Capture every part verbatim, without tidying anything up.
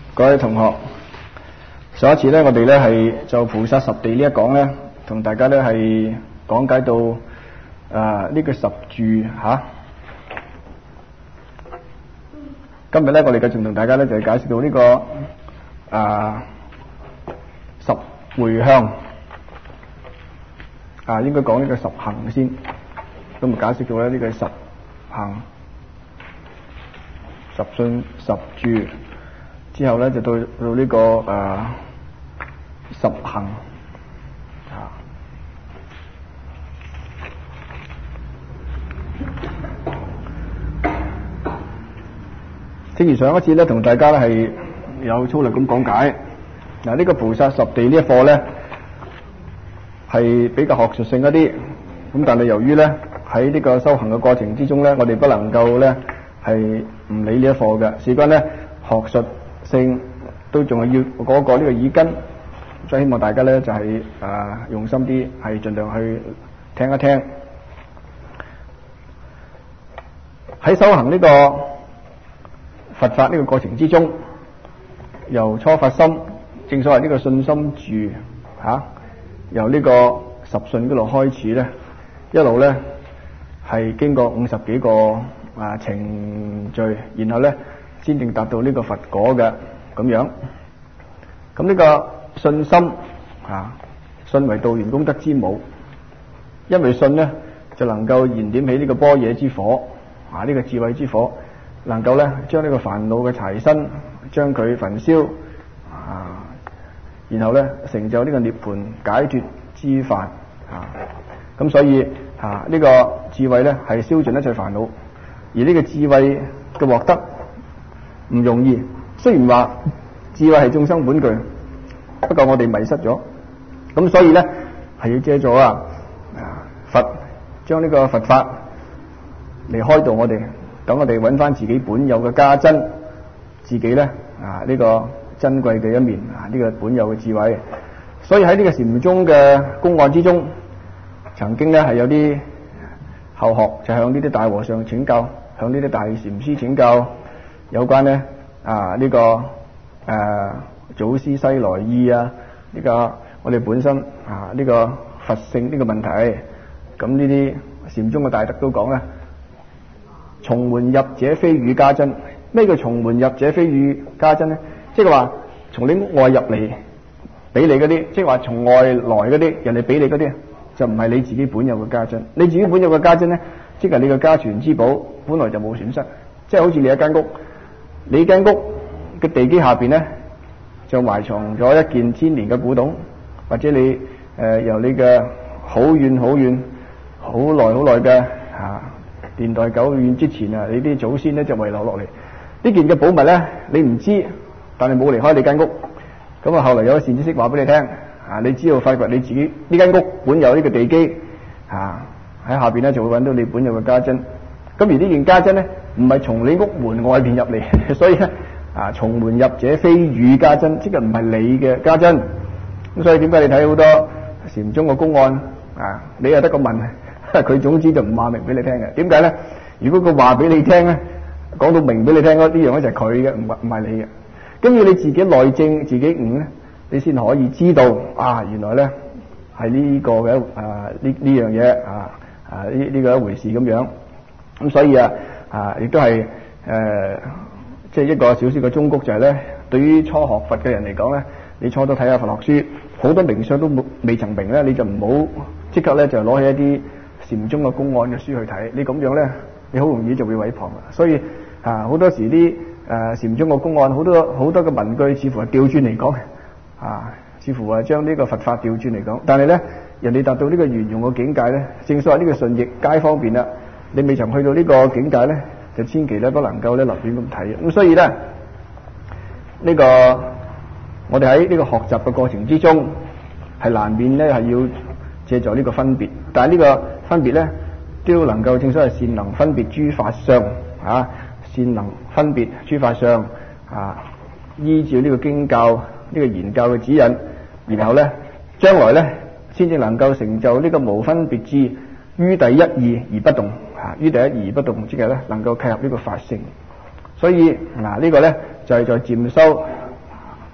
各位同學，上一次咧，我哋咧係就菩薩十地呢一講咧，同大家咧係講解到誒呢、呃這個十住吓、啊。今日咧，我哋繼續同大家咧就係解釋到呢、這個誒、呃、十回向啊，應該講呢個十行先，咁啊解釋到咧呢個十行、十信、十住。之後咧就到到呢、這個誒、呃、十行啊，正如上一次咧同大家咧係有粗略咁講解。嗱、啊，呢、這個菩薩十地呢一課咧係比較學術性一啲，咁但係由於咧喺呢個修行嘅過程之中咧，我哋不能夠咧係唔理呢一課嘅，事關咧學術性都仲係要嗰個呢個耳根，所以希望大家咧就係、是、誒、呃、用心啲，係盡量去聽一聽。喺修行呢個佛法呢個過程之中，由初發心，正所謂呢個信心住吓、啊，由呢個十信嗰度開始咧，一路咧係經過五十幾個啊程序，然後咧先正達到呢個佛果嘅咁樣。咁呢個信心啊，信為道源功德之母，因為信呢就能夠燃點起呢個般若之火啊，呢、這個智慧之火，能夠咧將呢個煩惱嘅柴薪將佢焚燒啊，然後咧成就呢個涅槃解脫之法啊。咁所以啊，呢、這個智慧咧係消盡一切煩惱，而呢個智慧嘅獲得唔容易。雖然話智慧係眾生本具，不過我哋迷失咗，咁所以咧係要借助啊佛將呢個佛法嚟開導我哋，等我哋揾翻自己本有嘅家珍，自己咧啊呢、這個珍貴嘅一面啊，呢、這個本有嘅智慧。所以喺呢個禪宗嘅公案之中，曾經咧係有啲後學就向呢啲大和尚請教，向呢啲大禪師請教有關咧啊呢、這個誒、啊、祖師西來意啊，呢、這個我哋本身啊呢、這個佛性呢個問題，咁呢啲禪宗嘅大德都講咧，從門入者非與家珍。咩叫從門入者非與家珍咧？即係話從你屋外入嚟俾你嗰啲，即係話從外來嗰啲人哋俾你嗰啲，就唔係你自己本有嘅家珍。你自己本有嘅家珍咧，即係你嘅家傳之寶，本來就冇損失。即係好似你一間屋，你間屋嘅地基下邊咧就埋藏咗一件千年嘅古董，或者你誒、呃、由你嘅好遠好遠好耐好耐嘅啊年代久遠之前啊，你啲祖先咧就遺留落嚟呢件嘅寶物咧，你唔知，但係冇離開你間屋。咁啊，後來有個善知識話俾你聽啊，你知道發掘你自己呢間屋本有呢個地基啊，喺下邊咧就會揾到你本有嘅家珍。咁而呢件家珍咧唔係從你屋門外邊入嚟，所以咧啊，從門入者非與家珍，即係唔係你嘅家珍。咁所以點解你睇好多禪宗嘅公案啊，你又得個問，佢總之就唔話明俾你聽嘅。點解咧？如果佢話俾你聽咧，講到明俾你聽嗰呢樣咧就係佢嘅，唔係唔係你嘅。跟住你自己內證自己悟咧，你先可以知道啊，原來咧係呢個嘅啊呢呢樣嘢啊啊呢呢個一回事咁樣。咁所以啊啊亦都係誒即係一個小小嘅忠告，就係咧，對於初學佛嘅人嚟講咧，你初都睇下佛學書，好多名相都冇未曾明咧，你就唔好即刻咧就攞起一啲禪宗嘅公案嘅書去睇，你咁樣咧你好容易就會毀謗嘅。所以啊好多時啲誒禪宗嘅公案好多好多嘅文句似乎係調轉嚟講啊，似乎係將呢個佛法調轉嚟講，但係咧人哋達到呢個圓融嘅境界咧，正所謂呢個順逆皆方便啦。你未曾去到呢個境界咧，就千祈咧不能夠咧立亂咁睇。咁所以咧呢、呢個我哋喺呢個學習嘅過程之中係難免咧係要借助呢個分別，但係呢個分別咧都要能夠正所謂善能分別諸法相啊，善能分別諸法相啊，依照呢個經教呢、呢個言教嘅指引，然後咧將來咧先至能夠成就呢個無分別智，於第一義而不動啊，於第一義而不動，即係咧能夠契合呢個法性。所以嗱、啊這個、呢個咧就係、是、在漸修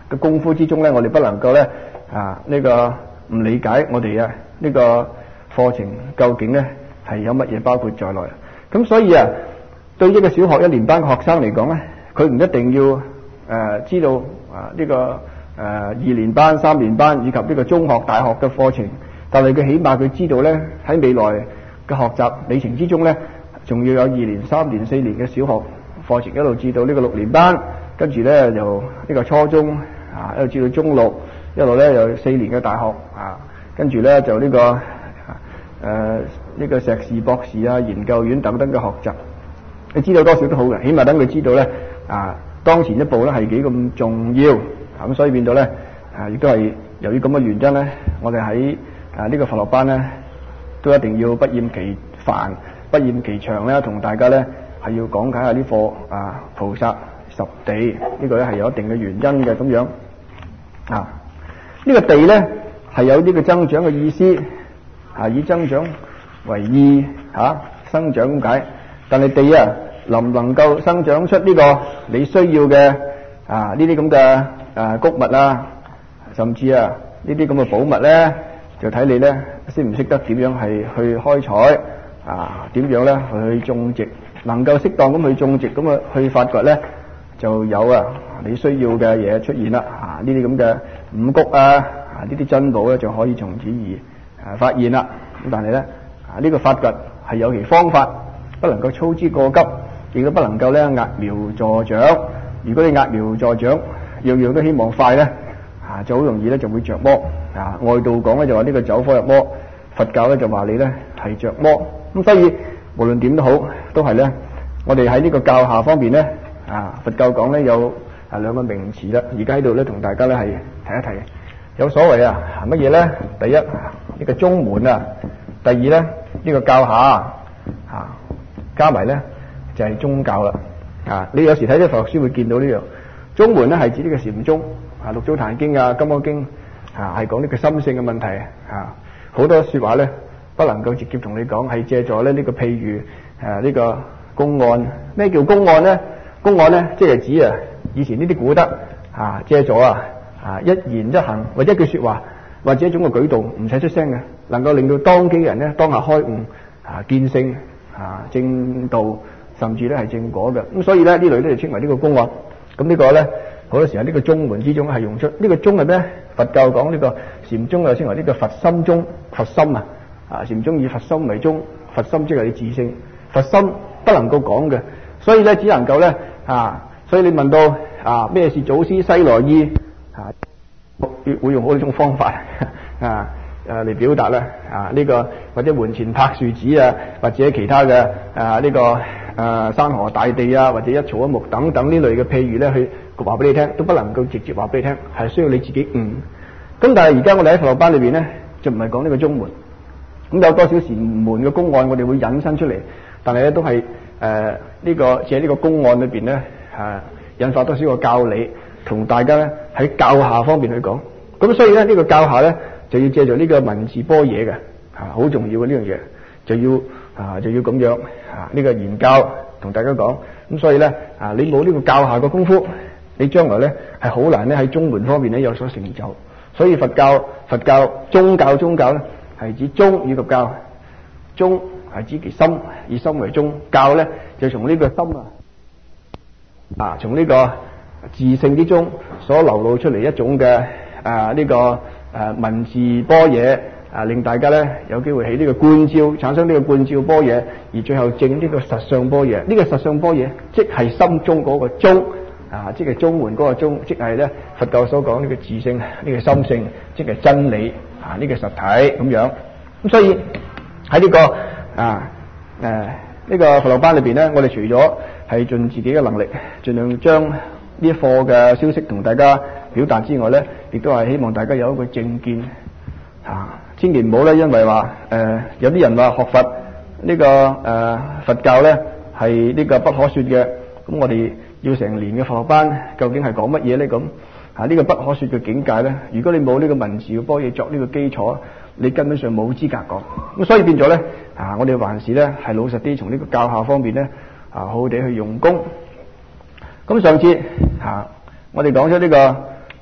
嘅功夫之中咧，我哋不能夠咧啊呢、這個唔理解我哋啊呢個課程究竟咧係有乜嘢包括在內。咁所以啊，對一個小學一年班嘅學生嚟講咧，佢唔一定要誒、呃、知道啊呢、這個誒、呃、二年班、三年班以及呢個中學、大學嘅課程，但係佢起碼佢知道咧喺未來嘅學習里程之中咧，仲要有二年、三年、四年嘅小學課程，一路至到呢個六年班，跟住咧由呢個初中啊一路至到中六，一路咧有四年嘅大學啊，跟住咧就呢、這個誒呢、呃這個碩士、博士啊、研究院等等嘅學習。你知道多少都好嘅，起碼等佢知道咧啊，當前一步咧係幾咁重要咁、啊，所以變到咧啊，亦都係由於咁嘅原因咧，我哋喺啊呢、這個佛學班咧都一定要不厭其煩、不厭其長咧，同大家咧係要講解下呢課啊菩薩十地呢、這個咧係有一定嘅原因嘅咁樣啊。呢、這個地咧係有呢個增長嘅意思啊，以增長為意嚇、啊、生長咁解。但係地啊，能唔能夠生長出呢個你需要嘅啊呢啲咁嘅啊穀物啊，甚至啊呢啲咁嘅寶物咧，就睇你咧識唔識得點樣係去開採啊，點樣咧去種植，能夠適當咁去種植，咁啊去發掘咧，就有啊你需要嘅嘢出現啦啊，呢啲咁嘅五穀啊啊呢啲珍寶咧就可以從此而啊發現啦。咁但係咧啊呢個發掘係有其方法。不能夠操之過急，亦都不能夠咧揠苗助長。如果你揠苗助長，樣樣都希望快咧，啊就好容易咧就會着魔。啊外道講咧就話呢個走火入魔，佛教咧就話你咧係着魔。咁所以無論點都好，都係咧，我哋喺呢個教下方面咧，啊佛教講咧有啊兩個名詞啦。而家喺度咧同大家咧係提一提，有所謂啊乜嘢咧？第一呢、這個中門啊，第二咧呢、這個教下啊。加埋咧就係、是、宗教啦，啊！你有時睇啲佛學書會見到呢樣中門咧係指呢個禪宗啊，六祖壇經啊、金剛經啊係講呢個心性嘅問題啊，好多說話咧不能夠直接同你講，係借助咧呢、這個譬如誒呢、啊這個公案。咩叫公案咧？公案咧即係指啊以前呢啲古德啊借助啊啊一言一行或者一句說話或者一種嘅舉動唔使出聲嘅，能夠令到當機嘅人咧當下開悟啊見性。啊，正道甚至咧係正果嘅，咁所以咧呢類咧就稱為呢個公案。咁呢個咧好多時候呢個宗門之中係用出呢、這個宗係咩？佛教講呢個禪宗又稱為呢個佛心宗，佛心啊，啊禪宗以佛心為宗，佛心即係你自性，佛心不能夠講嘅，所以咧只能夠咧啊，所以你問到啊咩是祖師西來意啊，會用好多種方法啊。誒嚟表達咧啊呢、這個或者門前柏樹子啊，或者其他嘅啊呢、這個誒、啊、山河大地啊，或者一草一木等等呢類嘅譬如咧，去話俾你聽，都不能夠直接話俾你聽，係需要你自己悟。咁但係而家我哋喺佛學班裏邊咧，就唔係講呢個宗門，咁有多少禪門嘅公案，我哋會引申出嚟，但係咧都係誒呢個借呢個公案裏邊咧誒引發多少個教理，同大家咧喺教下方面去講。咁所以咧呢、這個教下咧。就要借助呢個文字般若嘅，啊好重要嘅呢樣嘢，就要啊就要咁樣啊呢、這個研究同大家講。咁所以咧啊你冇呢個教下嘅功夫，你將來咧係好難咧喺宗門方面咧有所成就。所以佛教佛教宗教宗教咧係指宗以及教，宗係指其心，以心為宗；教咧就從呢個心啊啊從呢個自性之中所流露出嚟一種嘅啊呢、這個。誒、啊、文字般若啊，令大家咧有機會起呢個觀照，產生呢個觀照般若，而最後證呢個實相般若。呢、這個實相般若，即係心中嗰個宗啊，即係宗門嗰個宗，即係咧佛教所講呢個自性，呢、這個心性，即係真理啊，呢、這個實體咁樣。咁所以喺呢、這個啊誒呢、啊這個佛學班裏邊咧，我哋除咗係盡自己嘅能力，盡量將呢一課嘅消息同大家表達之外咧，亦都係希望大家有一個正見啊！千祈唔好咧，因為話誒、呃、有啲人話學佛呢、這個誒、呃、佛教咧係呢個不可說嘅，咁我哋要成年嘅佛學班，究竟係講乜嘢咧？咁啊呢、這個不可說嘅境界咧，如果你冇呢個文字嘅般若作呢個基礎，你根本上冇資格講。咁所以變咗咧啊，我哋還是咧係老實啲，從呢個教下方面咧啊好好地去用功。咁上次啊，我哋講咗呢個。誒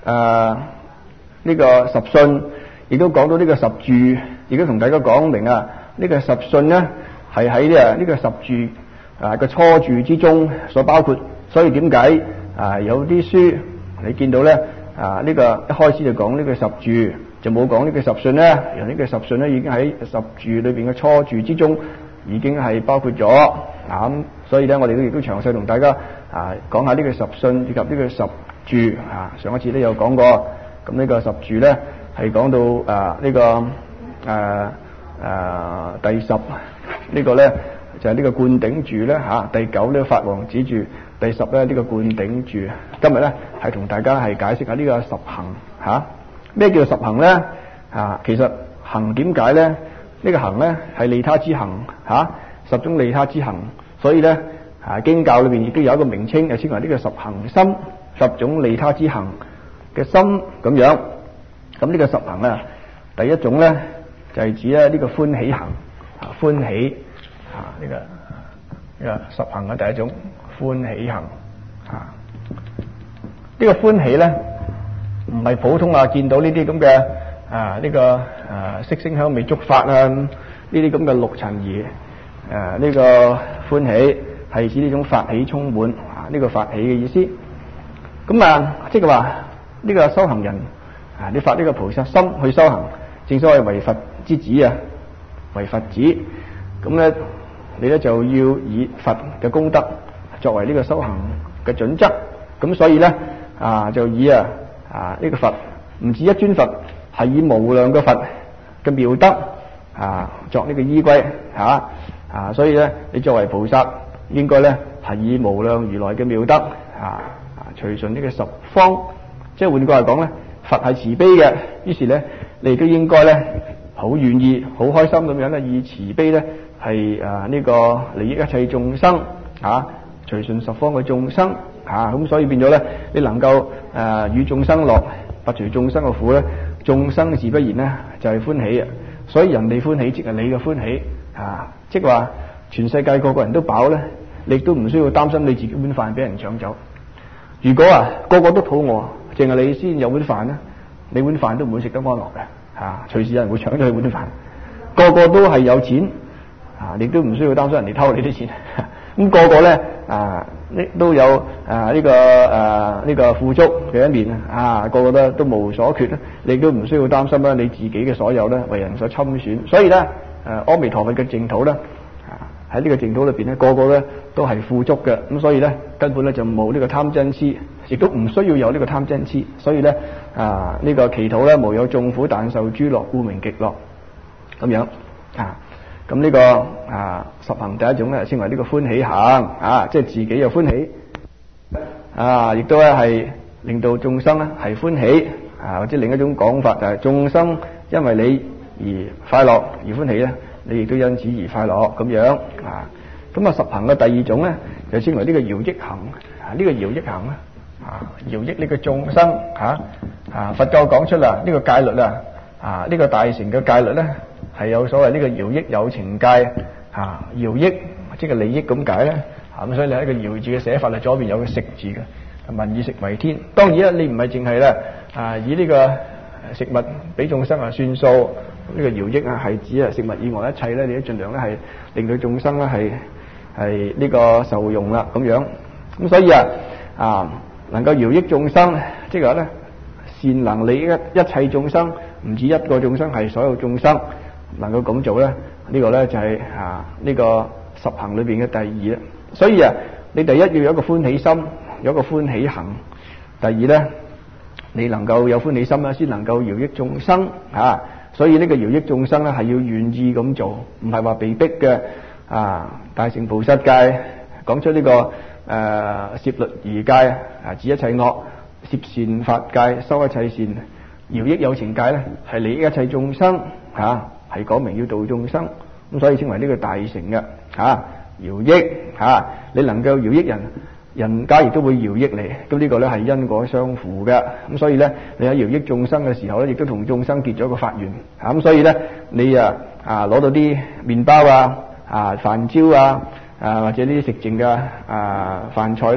誒呢個十信，亦都講到呢個十住，亦都同大家講明啊，呢個十信咧係喺呢呢個十住啊個初住之中所包括。所以點解啊有啲書你見到咧啊呢個一開始就講呢個十住，就冇講呢個十信咧？由呢個十信咧已經喺十住裏邊嘅初住之中已經係包括咗啊咁。所以咧我哋都亦都詳細同大家啊講下呢個十信以及呢個十住啊。上一次都有講過，咁呢個十住咧係講到啊呢、這個誒誒、啊啊、第十、這個、呢個咧就係、是、呢個灌頂住咧嚇、啊，第九呢個法王子住，第十咧呢、這個灌頂住。今日咧係同大家係解釋下呢個十行嚇。咩、啊、叫做十行咧？啊，其實行點解咧？呢、這個行咧係利他之行嚇、啊，十種利他之行。所以咧啊經教裏邊亦都有一個名稱，就稱為呢個十行心，十種利他之行嘅心咁樣。咁呢個十行啊，第一種咧就係、是、指咧呢個歡喜行啊，歡喜啊呢、這個呢、這個十行嘅第一種歡喜行啊。呢、這個歡喜咧唔係普通啊見到呢啲咁嘅啊呢、這個啊色聲香味觸法啊呢啲咁嘅六塵兒誒呢個歡喜係指呢種法喜充滿啊呢、這個法喜嘅意思。咁啊即係話呢個修行人啊，你發呢個菩薩心去修行，正所謂為佛之子啊，為佛子。咁咧，你咧就要以佛嘅功德作為呢個修行嘅準則。咁所以咧啊，就以啊啊呢、這個佛唔止一尊佛，係以無量嘅佛嘅妙德啊作呢個依歸嚇啊。所以咧，你作為菩薩，應該咧係以無量如來嘅妙德啊啊隨順呢個十方。即係換句話講咧。佛係慈悲嘅，於是咧，你亦都應該咧，好願意、好開心咁樣咧，以慈悲咧，係啊呢個利益一切眾生啊，隨順十方嘅眾生啊，咁所以變咗咧，你能夠誒與眾生樂，拔除眾生嘅苦咧，眾生自不然咧就係歡喜啊，所以人哋歡喜即係你嘅歡喜啊，即係話全世界個個人都飽咧，你亦都唔需要擔心你自己碗飯俾人搶走。如果啊個個都肚餓，淨係你先有碗飯咧，你碗飯都唔會食得安樂嘅嚇，隨時有人會搶咗佢碗飯。個個都係有錢啊，你都唔需要擔心人哋偷你啲錢。咁個個咧啊，呢都有啊呢個啊呢個富足嘅一面啊，個個都都無所缺咧，你都唔需要擔心啦，你自己嘅所有咧為人所侵損。所以咧，誒阿彌陀佛嘅淨土咧啊喺呢個淨土裏邊咧，個個咧都係富足嘅，咁所以咧根本咧就冇呢個貪嗔痴。亦都唔需要有呢個貪嗔痴，所以咧啊呢、這個其土咧無有眾苦，但受諸樂，故名極樂咁樣啊。咁呢、這個啊十行第一種咧稱為呢個歡喜行啊，即係自己又歡喜啊，亦都咧係令到眾生咧係歡喜啊，或者另一種講法就係眾生因為你而快樂而歡喜咧，你亦都因此而快樂咁樣啊。咁啊十行嘅第二種咧就稱為呢個饒益行啊，呢、這個饒益行咧。啊，饒益呢個眾生嚇啊！佛教講出啦，呢、這個戒律啊，啊呢、這個大乘嘅戒律咧，係有所謂呢個饒益有情戒啊，饒益即係利益咁解咧。啊咁，所以你喺個饒字嘅寫法啊，左邊有個食字嘅，民以食為天。當然啦，你唔係淨係咧啊，以呢個食物俾眾生啊算數。呢、這個饒益啊，係指啊食物以外一切咧，你都盡量咧係令到眾生咧係係呢個受用啦咁樣。咁所以啊啊。能夠饒益眾生，即係話咧善能利益一一切眾生，唔止一個眾生，係所有眾生能夠咁做咧。呢個咧就係啊呢個十行裏邊嘅第二啦。所以啊，你第一要有一個歡喜心，有一個歡喜行。第二咧，你能夠有歡喜心咧，先能夠饒益眾生啊。所以呢個饒益眾生咧係要願意咁做，唔係話被逼嘅啊。大乘菩薩戒講出呢個。誒、呃、攝律儀戒啊，止一切惡；攝善法戒，修一切善；饒益有情戒咧，係利益一切眾生嚇，係、啊、講明要度眾生，咁所以稱為呢個大乘嘅嚇饒益嚇、啊。你能夠饒益人，人家亦都會饒益你，咁呢個咧係因果相符嘅。咁所以咧，你喺饒益眾生嘅時候咧，亦都同眾生結咗個法緣嚇。咁、啊、所以咧，你啊啊攞到啲麵包啊啊飯焦啊。啊，或者呢啲食剩嘅啊飯菜啦，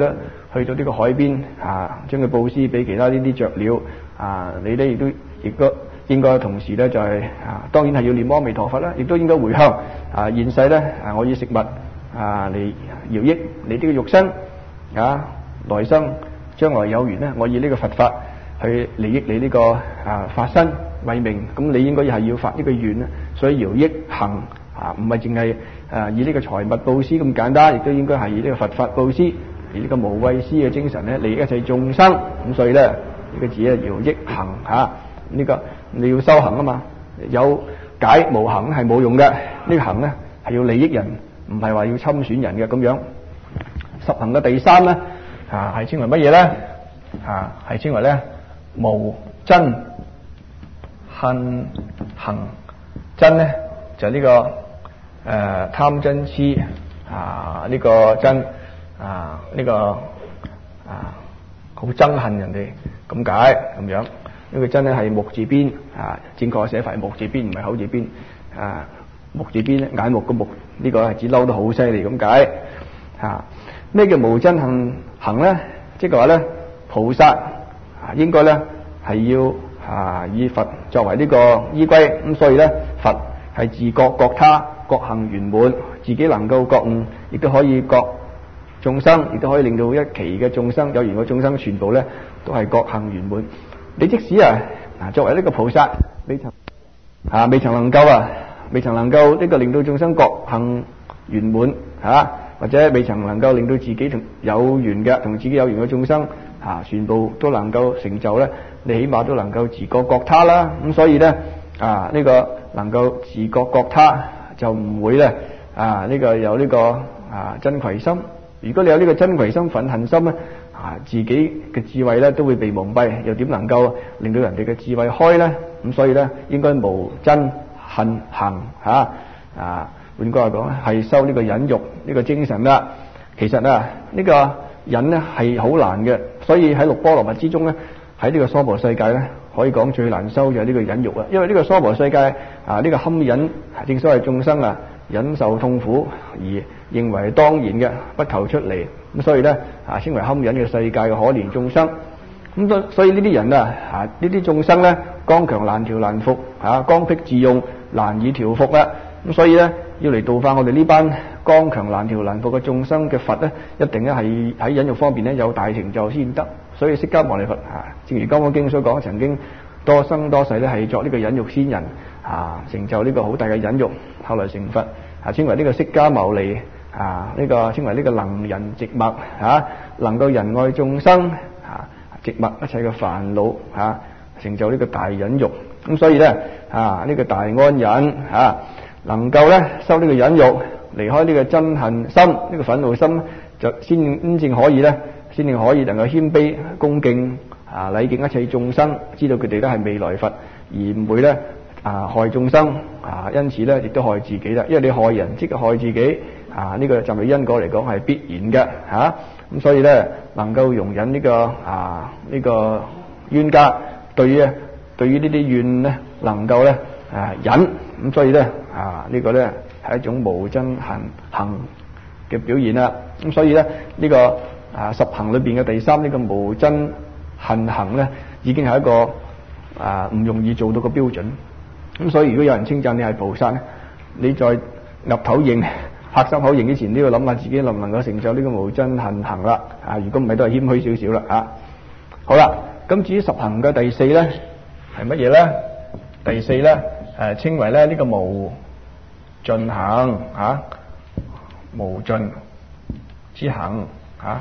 去到呢個海邊啊，將佢布施俾其他呢啲雀鳥啊，你咧亦都亦都應該同時咧就係、是、啊，當然係要念阿彌陀佛啦，亦都應該回向啊，現世咧啊，我以食物啊嚟饒益你呢個肉身啊，來生將來有緣咧，我以呢個佛法去利益你呢個啊法身慧命，咁你應該係要發呢個願啦，所以饒益行啊，唔係淨係誒以呢個財物布施咁簡單，亦都應該係以呢個佛法布施，以呢個無畏施嘅精神咧利益一切眾生。咁所以咧呢、這個字咧饒益行嚇，呢、啊這個你要修行啊嘛，有解無行係冇用嘅，呢、這個行咧係要利益人，唔係話要侵損人嘅咁樣。十行嘅第三咧啊係稱為乜嘢咧？啊係稱為咧無瞋恨行。瞋咧就呢、是這個誒、呃、貪嗔癡啊，呢、這個瞋啊呢、這個啊好憎恨人哋咁解咁樣。呢個瞋咧係木字邊啊，正確嘅寫法係木字邊，唔係口字邊啊。木字邊咧眼目個木，呢、這個係指嬲得好犀利咁解啊。咩叫無瞋恨行咧？即係話咧菩薩啊應該咧係要啊以佛作為呢個依歸，咁所以咧佛係自覺覺他，覺行圓滿，自己能夠覺悟，亦都可以覺眾生，亦都可以令到一期嘅眾生有緣嘅眾生全部咧都係覺行圓滿。你即使啊啊作為呢個菩薩，未曾啊未曾能夠啊未曾能夠呢個令到眾生覺行圓滿啊，或者未曾能夠令到自己同有緣嘅同自己有緣嘅眾生啊全部都能夠成就咧，你起碼都能夠自覺覺他啦。咁所以咧啊呢個能夠自覺覺他，就唔會咧啊呢個有呢個啊瞋恚心。如果你有呢個瞋恚心、憤恨心咧啊，自己嘅智慧咧都會被蒙蔽，又點能夠令到人哋嘅智慧開咧？咁所以咧應該無瞋恨行吓啊。換句話講係修呢個忍辱呢個精神啦。其實啊呢個忍咧係好難嘅，所以喺六波羅蜜之中咧，喺呢個娑婆世界咧可以講最難修就係呢個忍辱啊。因為呢個娑婆世界啊呢個堪忍，正所謂眾生啊忍受痛苦而認為當然嘅，不求出嚟，咁所以咧啊稱為堪忍嘅世界嘅可憐眾生。咁所以呢啲人啊啊呢啲眾生咧剛強難調難服啊，剛愎自用難以調服啦。咁所以咧要嚟度化我哋呢班剛強難調難服嘅眾生嘅佛咧，一定咧係喺忍辱方面咧有大成就先得。所以釋迦牟尼佛啊，正如《金剛經》所講，曾經多生多世咧係作呢個忍辱仙人啊，成就呢個好大嘅忍辱，後來成佛啊，稱為呢個釋迦牟尼啊，呢、這個稱為呢個能仁寂默啊，能夠仁愛眾生啊，寂默一切嘅煩惱啊，成就呢個大忍辱。咁所以咧啊，呢、這個大安忍啊，能夠咧修呢個忍辱，離開呢個憎恨心，呢、這個憤怒心，就先真正可以咧，先至可以能夠謙卑恭敬啊，禮敬一切眾生，知道佢哋都係未來佛，而唔會咧啊害眾生啊，因此咧亦都害自己啦。因為你害人即係害自己啊，呢、這個就係因果嚟講係必然嘅吓。咁、啊、所以咧能夠容忍呢、這個啊呢、這個冤家，對於對於呢啲怨咧能夠咧啊忍，咁所以咧啊呢、這個咧係一種無憎恨行嘅表現啦。咁所以咧呢、這個啊十行裏邊嘅第三呢、這個無憎恨行咧，已經係一個啊唔容易做到嘅標準。咁所以如果有人稱讚你係菩薩咧，你在岌頭認、拍心口認之前，都要諗下自己能唔能夠成就呢個無憎恨行啦。啊，如果唔係都係謙虛少少啦。啊，好啦，咁至於十行嘅第四咧係乜嘢咧？第四咧誒稱為咧呢個無盡行啊，無盡之行啊。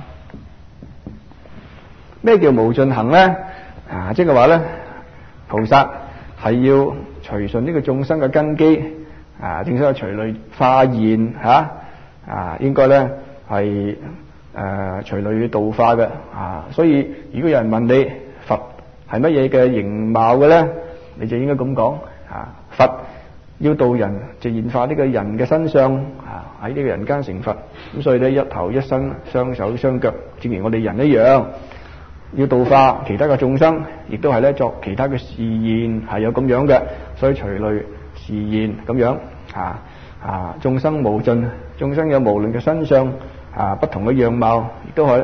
咩叫無盡行咧？啊，即係話咧，菩薩係要隨順呢個眾生嘅根基啊，正所謂隨類化現吓啊，應該咧係誒隨類度化嘅啊。所以如果有人問你佛係乜嘢嘅形貌嘅咧，你就應該咁講啊，佛要度人就現化呢個人嘅身上啊，喺呢個人間成佛。咁所以咧一頭一身雙手雙腳，正如我哋人一樣。要度化其他嘅眾生，亦都係咧作其他嘅示現，係有咁樣嘅，所以隨類示現咁樣啊啊！眾生無盡，眾生有無論嘅身相啊，不同嘅樣貌，亦都可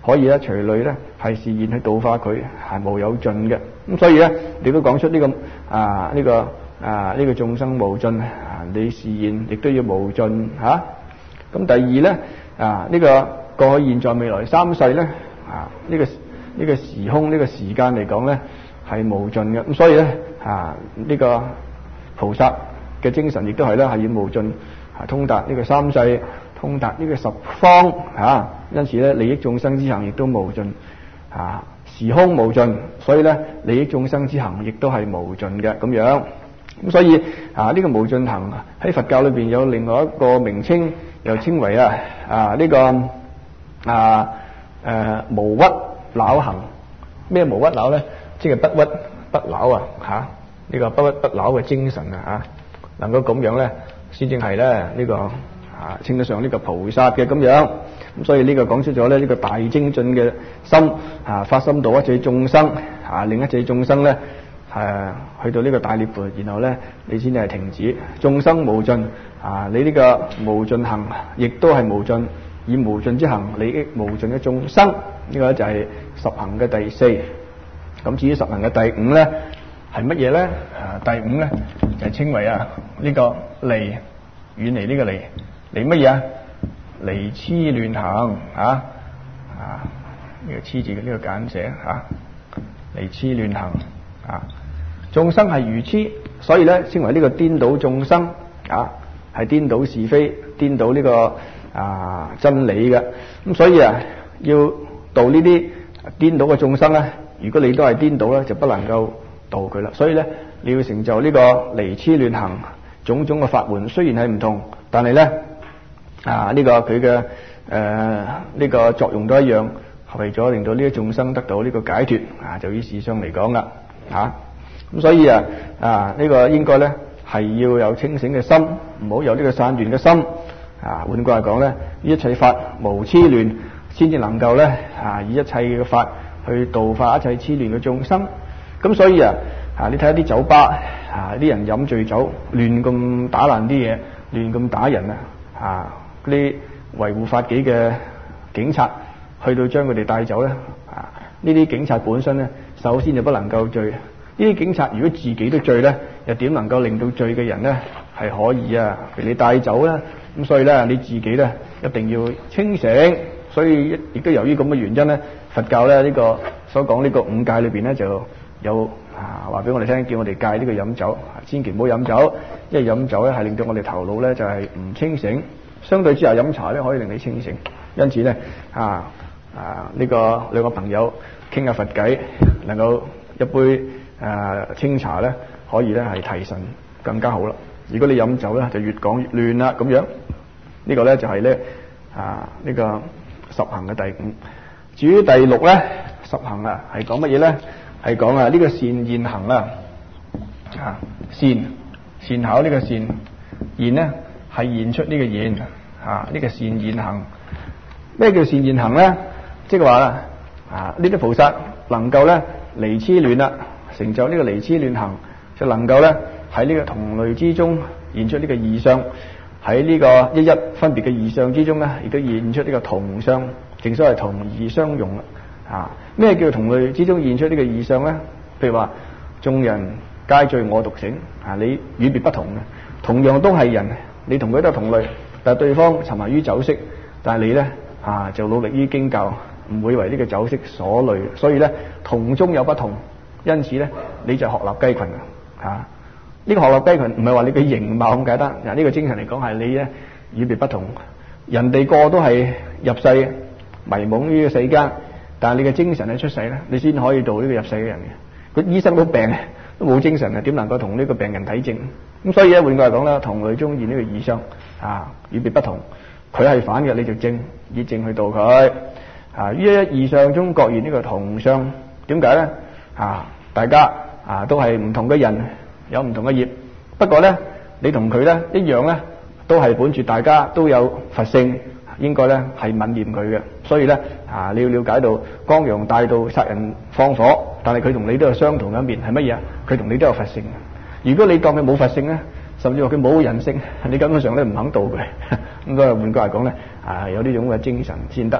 可以咧隨類咧係示現去度化佢，係無有盡嘅。咁所以咧，你都講出呢、這個啊呢、這個啊呢、這個眾生無盡啊，你示現亦都要無盡嚇。咁、啊、第二咧啊呢、這個過去、現在、未來三世咧啊呢、這個呢、這個時空呢、這個時間嚟講咧係無盡嘅。咁所以咧啊呢、這個菩薩嘅精神亦都係咧係要無盡啊，通達呢個三世，通達呢個十方啊，因此咧利益眾生之行亦都無盡啊，時空無盡，所以咧利益眾生之行亦都係無盡嘅咁樣。咁所以啊呢、這個無盡行喺佛教裏邊有另外一個名稱，又稱為啊啊呢、這個啊誒、啊、無屈惱行。咩無屈惱咧？即係不屈不惱啊吓，呢、這個不屈不惱嘅精神啊吓，能夠咁樣咧，先正係咧呢個啊稱得上呢個菩薩嘅咁樣。咁所以呢個講出咗咧呢個大精進嘅心啊，發心度一切眾生啊，令一切眾生咧誒、啊、去到呢個大涅槃，然後咧你先至係停止眾生無盡啊，你呢個無盡行亦都係無盡，以無盡之行利益無盡嘅眾生，呢、這個就係十行嘅第四。咁至於十行嘅第五咧係乜嘢咧？啊第五咧就係、是、稱為啊呢、這個離，遠離呢個離，離乜嘢啊？離痴亂行啊啊呢、這個痴字嘅呢個簡寫啊，離痴亂行啊，眾生係愚痴，所以咧稱為呢個顛倒眾生啊，係顛倒是非，顛倒呢、這個啊真理嘅。咁所以啊要度呢啲顛倒嘅眾生咧，如果你都係顛倒咧，就不能夠度佢啦。所以咧你要成就呢個離痴亂行種種嘅法門，雖然係唔同，但係咧啊呢、這個佢嘅誒呢個作用都一樣，為咗令到呢啲眾生得到呢個解脫啊，就以事上嚟講啦嚇。咁所以啊啊呢、這個應該咧係要有清醒嘅心，唔好有呢個散亂嘅心啊。換句話講咧，一切法無痴亂，先至能夠咧啊以一切嘅法去度化一切痴亂嘅眾生。咁所以啊啊你睇下啲酒吧啊，啲人飲醉酒亂咁打爛啲嘢，亂咁打人啊啊！嗰啲維護法紀嘅警察去到將佢哋帶走咧啊！呢啲警察本身咧，首先就不能夠醉。呢啲警察如果自己都醉咧，又點能夠令到醉嘅人咧係可以啊？俾你帶走啦。咁所以咧，你自己咧一定要清醒。所以亦都由於咁嘅原因咧，佛教咧呢、這個所講呢個五戒裏邊咧就有啊話俾我哋聽，叫我哋戒呢個飲酒，千祈唔好飲酒，因為飲酒咧係令到我哋頭腦咧就係、是、唔清醒。相對之下飲茶咧可以令你清醒，因此咧啊啊呢、這個兩個朋友傾下佛偈，能夠一杯啊清茶咧可以咧係提神更加好啦。如果你飲酒咧就越講越亂啦咁樣。這個、呢個咧就係、是、咧啊呢、這個十行嘅第五。至於第六咧十行啊係講乜嘢咧？係講啊呢個善現行啊啊善善巧呢個善現咧。係現出呢個現啊，呢、這個善現行。咩叫善現行咧？即係話啦，啊呢啲菩薩能夠咧離痴亂啦，成就呢個離痴亂行，就能夠咧喺呢個同類之中現出呢個異相，喺呢個一一分別嘅異相之中咧，亦都現出呢個同相，正所謂同異相融啦。啊，咩叫同類之中現出呢個異相咧？譬如話眾人皆醉我獨醒，啊你與別不同嘅，同樣都係人。你同佢都係同類，但係對方沉迷於酒色，但係你咧啊就努力於經教，唔會為呢個酒色所累，所以咧同中有不同，因此咧你就鶴立雞群啊！呢、這個鶴立雞群唔係話你嘅形貌咁簡單，嗱、這、呢個精神嚟講係你咧與別不同，人哋個個都係入世迷懵於世間，但係你嘅精神係出世咧，你先可以度呢個入世嘅人嘅。佢醫生都病都冇精神啊，點能夠同呢個病人睇症？咁所以咧，換句話講啦，同類中現呢個異相啊，與別不同。佢係反嘅，你就正以正去度佢啊。於一異相中各現呢個同相，點解咧？啊，大家啊都係唔同嘅人，有唔同嘅業。不過咧，你同佢咧一樣咧，都係本住大家都有佛性，應該咧係憫念佢嘅。所以咧啊，你要了解到光陽大道殺人放火，但係佢同你都有相同嘅一面，係乜嘢啊？佢同你都有佛性。如果你當佢冇佛性咧，甚至話佢冇人性，你根本上咧唔肯度佢。咁所以換句話講咧，啊有呢種嘅精神先得。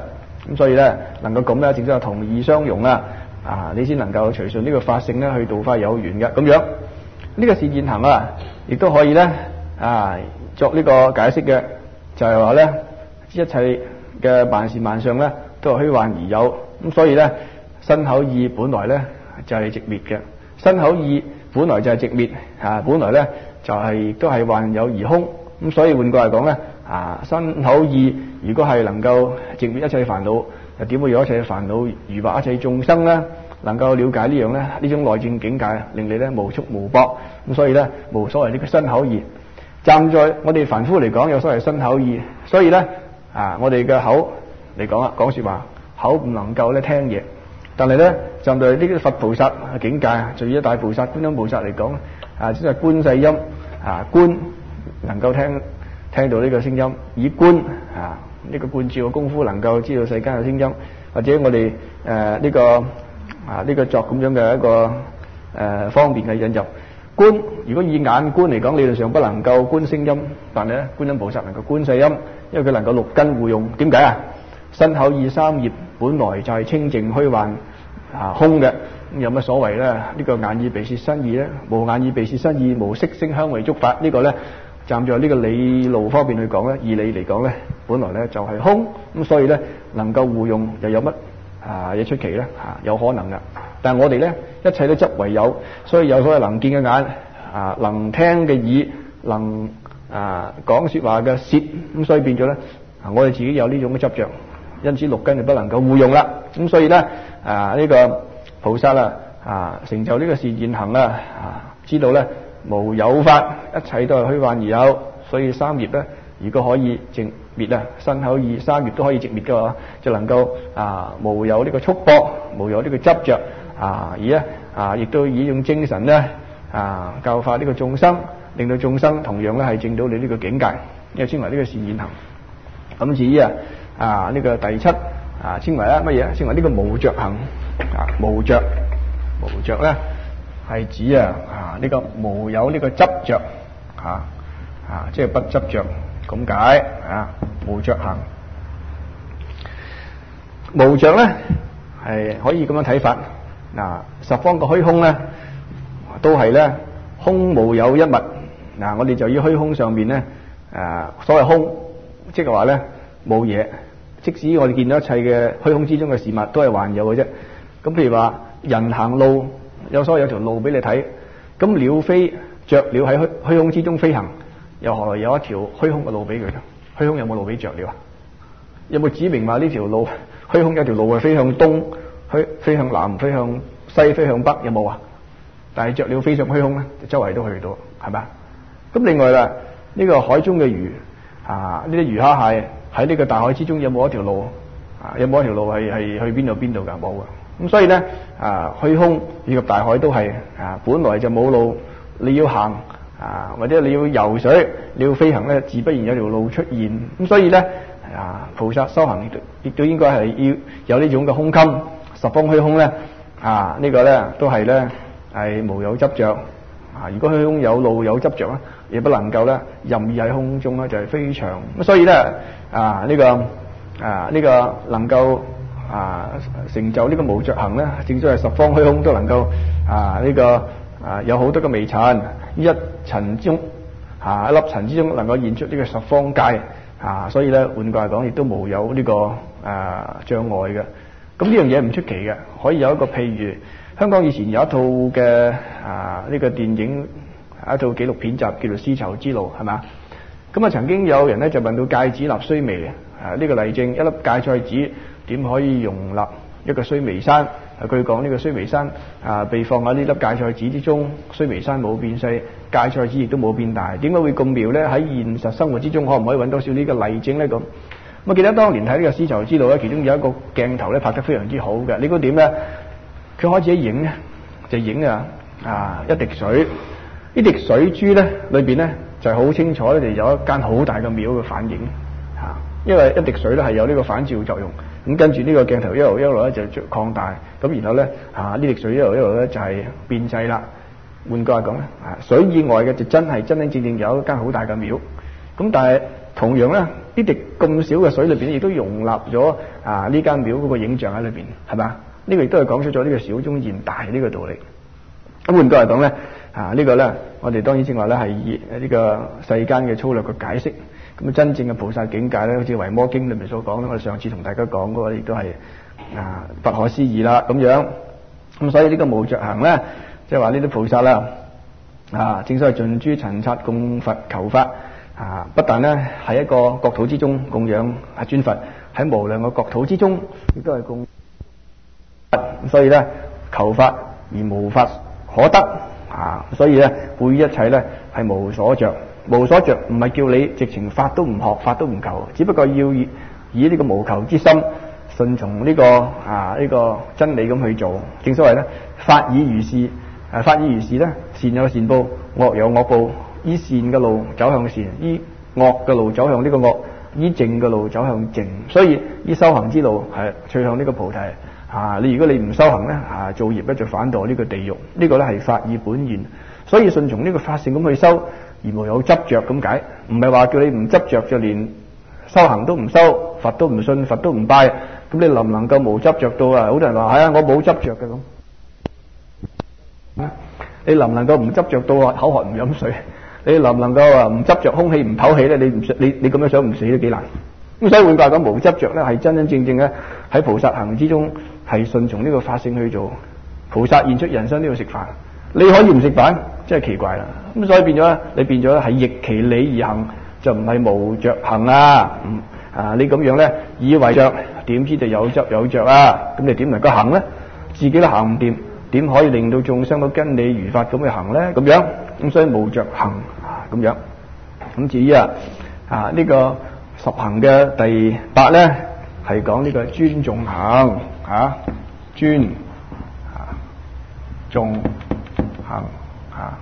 咁所以咧能夠咁咧，正所謂同義相容啊，啊你先能夠隨順呢個法性咧去度化有緣嘅咁樣。呢、這個示現行啊，亦都可以咧啊作呢個解釋嘅，就係話咧一切嘅萬事萬象咧都係虛幻而有，咁所以咧身口意本來咧就係、是、寂滅嘅，身口意本來就係寂滅啊，本來咧就係、是、都係幻有而空，咁所以換句嚟講咧啊，身口意如果係能夠寂滅一切煩惱，又點會有一切煩惱誘惑一切眾生咧？能夠了解呢樣咧，呢種內證境界令你咧無束無縛，咁所以咧無所謂呢個身口意。站在我哋凡夫嚟講，有所謂身口意，所以咧啊，我哋嘅口嚟講啊，講說話口唔能夠咧聽嘢，但係咧站在呢啲佛菩薩嘅境界，就以一大菩薩觀音菩薩嚟講啊，即係觀世音啊，觀能夠聽聽到呢個聲音，以觀啊呢個觀照嘅功夫能夠知道世間嘅聲音，或者我哋誒呢個啊呢個作咁樣嘅一個誒方便嘅引入觀。如果以眼觀嚟講，理論上不能夠觀聲音，但係咧觀音菩薩能夠觀世音，因為佢能夠六根互用。點解啊？身口意三業本來就係清淨虛幻啊空嘅，咁有乜所謂咧？呢個眼耳鼻舌身意咧，無眼耳鼻舌身意，無色聲香味觸法，呢個咧站在呢個理路方面去講咧，義理嚟講咧，本來咧就係空，咁所以咧能夠互用又有乜啊嘢出奇咧？嚇，有可能噶。但係我哋咧一切都執為有，所以有所謂能見嘅眼啊，能聽嘅耳，能啊講説話嘅舌，咁所以變咗咧，我哋自己有呢種嘅執着，因此六根就不能夠互用啦。咁所以咧啊呢個菩薩啊啊成就呢個示現行啦啊，知道咧無有法，一切都係虛幻而有，所以三業咧如果可以淨滅啊，身口意三業都可以寂滅嘅話，就能夠啊無有呢個束縛，無有呢個執着啊，而咧啊亦都以呢種精神咧啊教化呢個眾生，令到眾生同樣咧係證到你呢個境界，因為稱為呢個示現行。咁至於啊啊呢個第七啊稱為咧乜嘢？稱為呢個無着行啊，無着無着咧係指啊啊呢個無有呢個執着啊啊，即係不執着咁解啊。無着行，無着咧係可以咁樣睇法。嗱，十方個虛空咧都係咧空無有一物。嗱，我哋就要虛空上面咧誒，所謂空，即係話咧冇嘢。即使我哋見到一切嘅虛空之中嘅事物，都係幻有嘅啫。咁譬如話人行路，有所謂有條路俾你睇。咁鳥飛雀鳥喺虛虛空之中飛行，又何來有一條虛空嘅路俾佢？虛空有冇路俾雀鳥啊？有冇指明話呢條路虛空有條路係飛向東、飛飛向南、飛向西、飛向北？有冇啊？但係雀鳥飛上虛空咧，周圍都去到，係咪？咁另外啦，呢個海中嘅魚啊，呢啲魚蝦蟹喺呢個大海之中有冇一條路啊？有冇一條路係係去邊度邊度㗎？冇㗎。咁所以咧啊，虛空以及大海都係啊，本來就冇路，你要行啊，或者你要游水，你要飛行咧，自不然有條路出現。咁所以咧啊，菩薩修行亦都亦都應該係要有呢種嘅胸襟，十方虛空咧啊，這個、呢個咧都係咧係無有執着啊。如果虛空有路有執着咧，亦不能夠咧任意喺空中咧就係、是、飛翔。咁所以咧啊，呢、這個啊呢、這個能夠啊成就呢個無着行咧，正所謂十方虛空都能夠啊呢、這個啊有好多嘅微塵，一塵之中啊一粒塵之中能夠現出呢個十方界啊，所以咧換句嚟講，亦都無有呢、這個啊障礙嘅。咁呢樣嘢唔出奇嘅，可以有一個譬如香港以前有一套嘅啊呢、這個電影，一套紀錄片集叫做《絲綢之路》，係嘛？咁啊曾經有人咧就問到芥子納須彌啊呢、這個例證，一粒芥菜籽點可以容納一個須彌山？啊，據講呢個須彌山啊被放喺呢粒芥菜籽之中，須彌山冇變細，芥菜籽亦都冇變大，點解會咁妙咧？喺現實生活之中可唔可以揾到少呢個例證咧？咁我記得當年睇呢個絲綢之路咧，其中有一個鏡頭咧拍得非常之好嘅。你估點咧？佢開始影咧，就影啊啊一滴水，呢滴水珠咧裏邊咧就係好清楚咧，就有一間好大嘅廟嘅反映嚇。因為一滴水咧係有呢個反照作用，咁跟住呢個鏡頭一路一路咧就擴大，咁然後咧啊呢滴水一路一路咧就係變細啦。換句話講咧，啊水以外嘅就真係真真正正有一間好大嘅廟。咁但係同樣咧呢滴咁少嘅水裏邊，亦都容納咗啊呢間廟嗰個影像喺裏邊，係嘛？呢個亦都係講出咗呢個小中現大呢個道理。咁換句嚟講咧，啊呢個咧，我哋當然正話咧係以呢個世間嘅粗略嘅解釋。咁真正嘅菩薩境界咧，好似《維摩經》裏面所講咧，我哋上次同大家講嗰個亦都係啊不可思議啦咁樣。咁所以呢個無着行咧，即係話呢啲菩薩啦，啊正所謂盡諸塵剎供佛求法啊，不但咧喺一個國土之中供養啊尊佛，喺無量嘅國土之中亦都係供佛。所以咧求法而無法可得啊，所以咧背一切咧係無所着。無所着唔係叫你直情法都唔學，法都唔求，只不過要以以呢個無求之心順從呢個啊呢個真理咁去做。正所謂咧，法以如是，誒法以如是咧，善有善報，惡有惡報。依善嘅路走向善，依惡嘅路走向呢個惡，依正嘅路走向正。所以依修行之路係趨向呢個菩提。啊，你如果你唔修行咧，啊造業咧就反墮呢個地獄。呢個咧係法以本願，所以順從呢個法性咁去修。而無有執着咁解，唔係話叫你唔執着就連修行都唔修，佛都唔信，佛都唔拜。咁你能唔能夠無執着到啊？好多人話係啊，我冇執着嘅咁。你能唔能夠唔執着到啊？口渴唔飲水？你能唔能夠啊唔執着空氣唔唞氣咧？你唔你你咁樣想唔死都幾難。咁所以換句話講，無執着咧係真真正正咧喺菩薩行之中係順從呢個法性去做。菩薩現出人身都要食飯，你可以唔食飯，真係奇怪啦。咁所以變咗咧，你變咗咧係逆其理而行，就唔係無着行啊！嗯啊，你咁樣咧以為着，點知就有執有着啊？咁你點能夠行咧？自己都行唔掂，點可以令到眾生都跟你如法咁去行咧？咁樣咁所以無着行啊咁樣。咁至於啊啊呢個十行嘅第八咧，係講呢個尊重行啊，尊啊重行啊。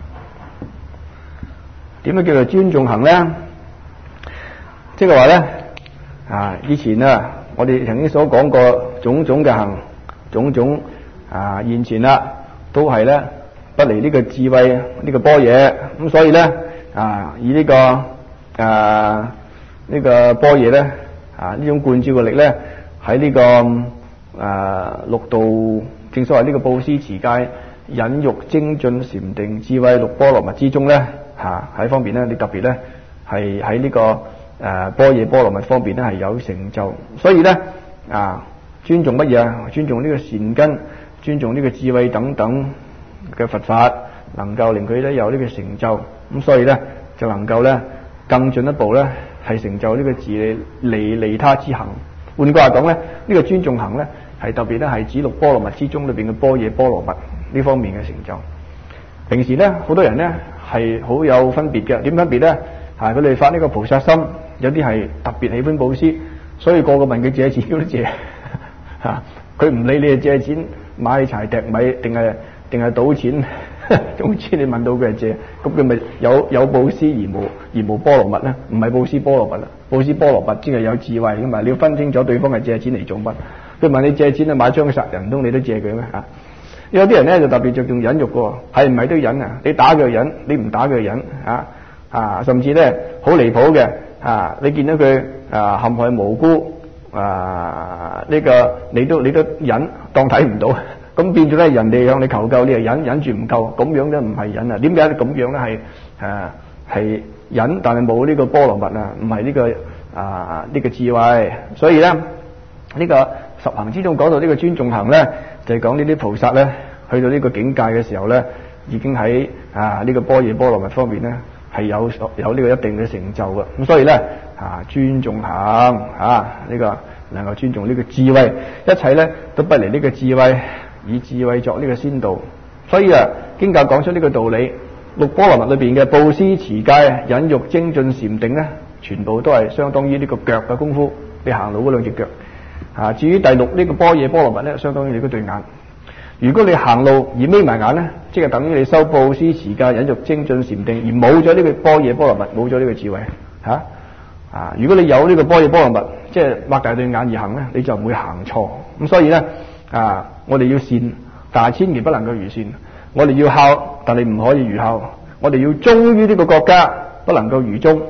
點樣叫做尊重行咧？即係話咧啊，以前啊，我哋曾經所講過種種嘅行，種種啊現前啦，都係咧不離呢個智慧呢、這個般若。咁所以咧啊，以呢、這個啊呢、這個般若咧啊呢種觀照嘅力咧，喺呢、這個啊六度，正所謂呢個布施持戒忍辱精進禪定智慧六波羅蜜之中咧。嚇喺方面咧，你特別咧係喺呢個誒般若波羅蜜方面咧係有成就，所以咧啊尊重乜嘢啊？尊重呢個善根，尊重呢個智慧等等嘅佛法，能夠令佢咧有呢個成就，咁所以咧就能夠咧更進一步咧係成就呢個自利利利他之行。換句話講咧，呢、這個尊重行咧係特別咧係指六波羅蜜之中裏邊嘅般若波羅蜜呢方面嘅成就。平時咧好多人咧係好有分別嘅，點分別咧？係佢哋發呢個菩薩心，有啲係特別喜歡布施，所以個個問佢借錢都借嚇，佢唔理你係借錢買柴笛米定係定係賭錢，總之你問到佢係借，咁佢咪有有布施而無而無波羅蜜咧？唔係布施波羅蜜啦，布施波羅蜜即係有智慧㗎嘛，你要分清楚對方係借錢嚟做乜。佢問你借錢啊買槍殺人，唔通你都借佢咩嚇？有啲人咧就特別着重忍辱嘅，係唔係都忍啊？你打佢忍，你唔打佢忍啊啊！甚至咧好離譜嘅啊！你見到佢啊陷害無辜啊呢、這個你都你都忍，當睇唔到，咁變咗咧人哋向你求救，你又忍忍住唔夠，咁樣咧唔係忍啊？點解咁樣咧係誒係忍，但係冇呢個波羅蜜啊？唔係呢個啊呢、這個智慧，所以咧呢、這個十行之中講到呢個尊重行咧。就係講呢啲菩薩咧，去到呢個境界嘅時候咧，已經喺啊呢個般若波羅蜜方面咧係有有呢個一定嘅成就嘅。咁所以咧啊尊重行啊呢個能夠尊重呢個智慧，一切咧都不離呢個智慧，以智慧作呢個先導。所以啊經教講出呢個道理，六波羅蜜裏邊嘅布施持戒忍辱精進禪定咧，全部都係相當於呢個腳嘅功夫，你行路嗰兩隻腳。啊，至於第六呢個般若波羅蜜咧，相當於你嗰對眼。如果你行路而眯埋眼咧，即係等於你修布施持戒忍辱精進禪定，而冇咗呢個般若波羅蜜，冇咗呢個智慧嚇啊，啊！如果你有呢個般若波羅蜜，即係擘大對眼而行咧，你就唔會行錯。咁所以咧啊，我哋要善，但係千祈不能夠如善；我哋要孝，但係唔可以如孝；我哋要忠於呢個國家，不能夠如忠；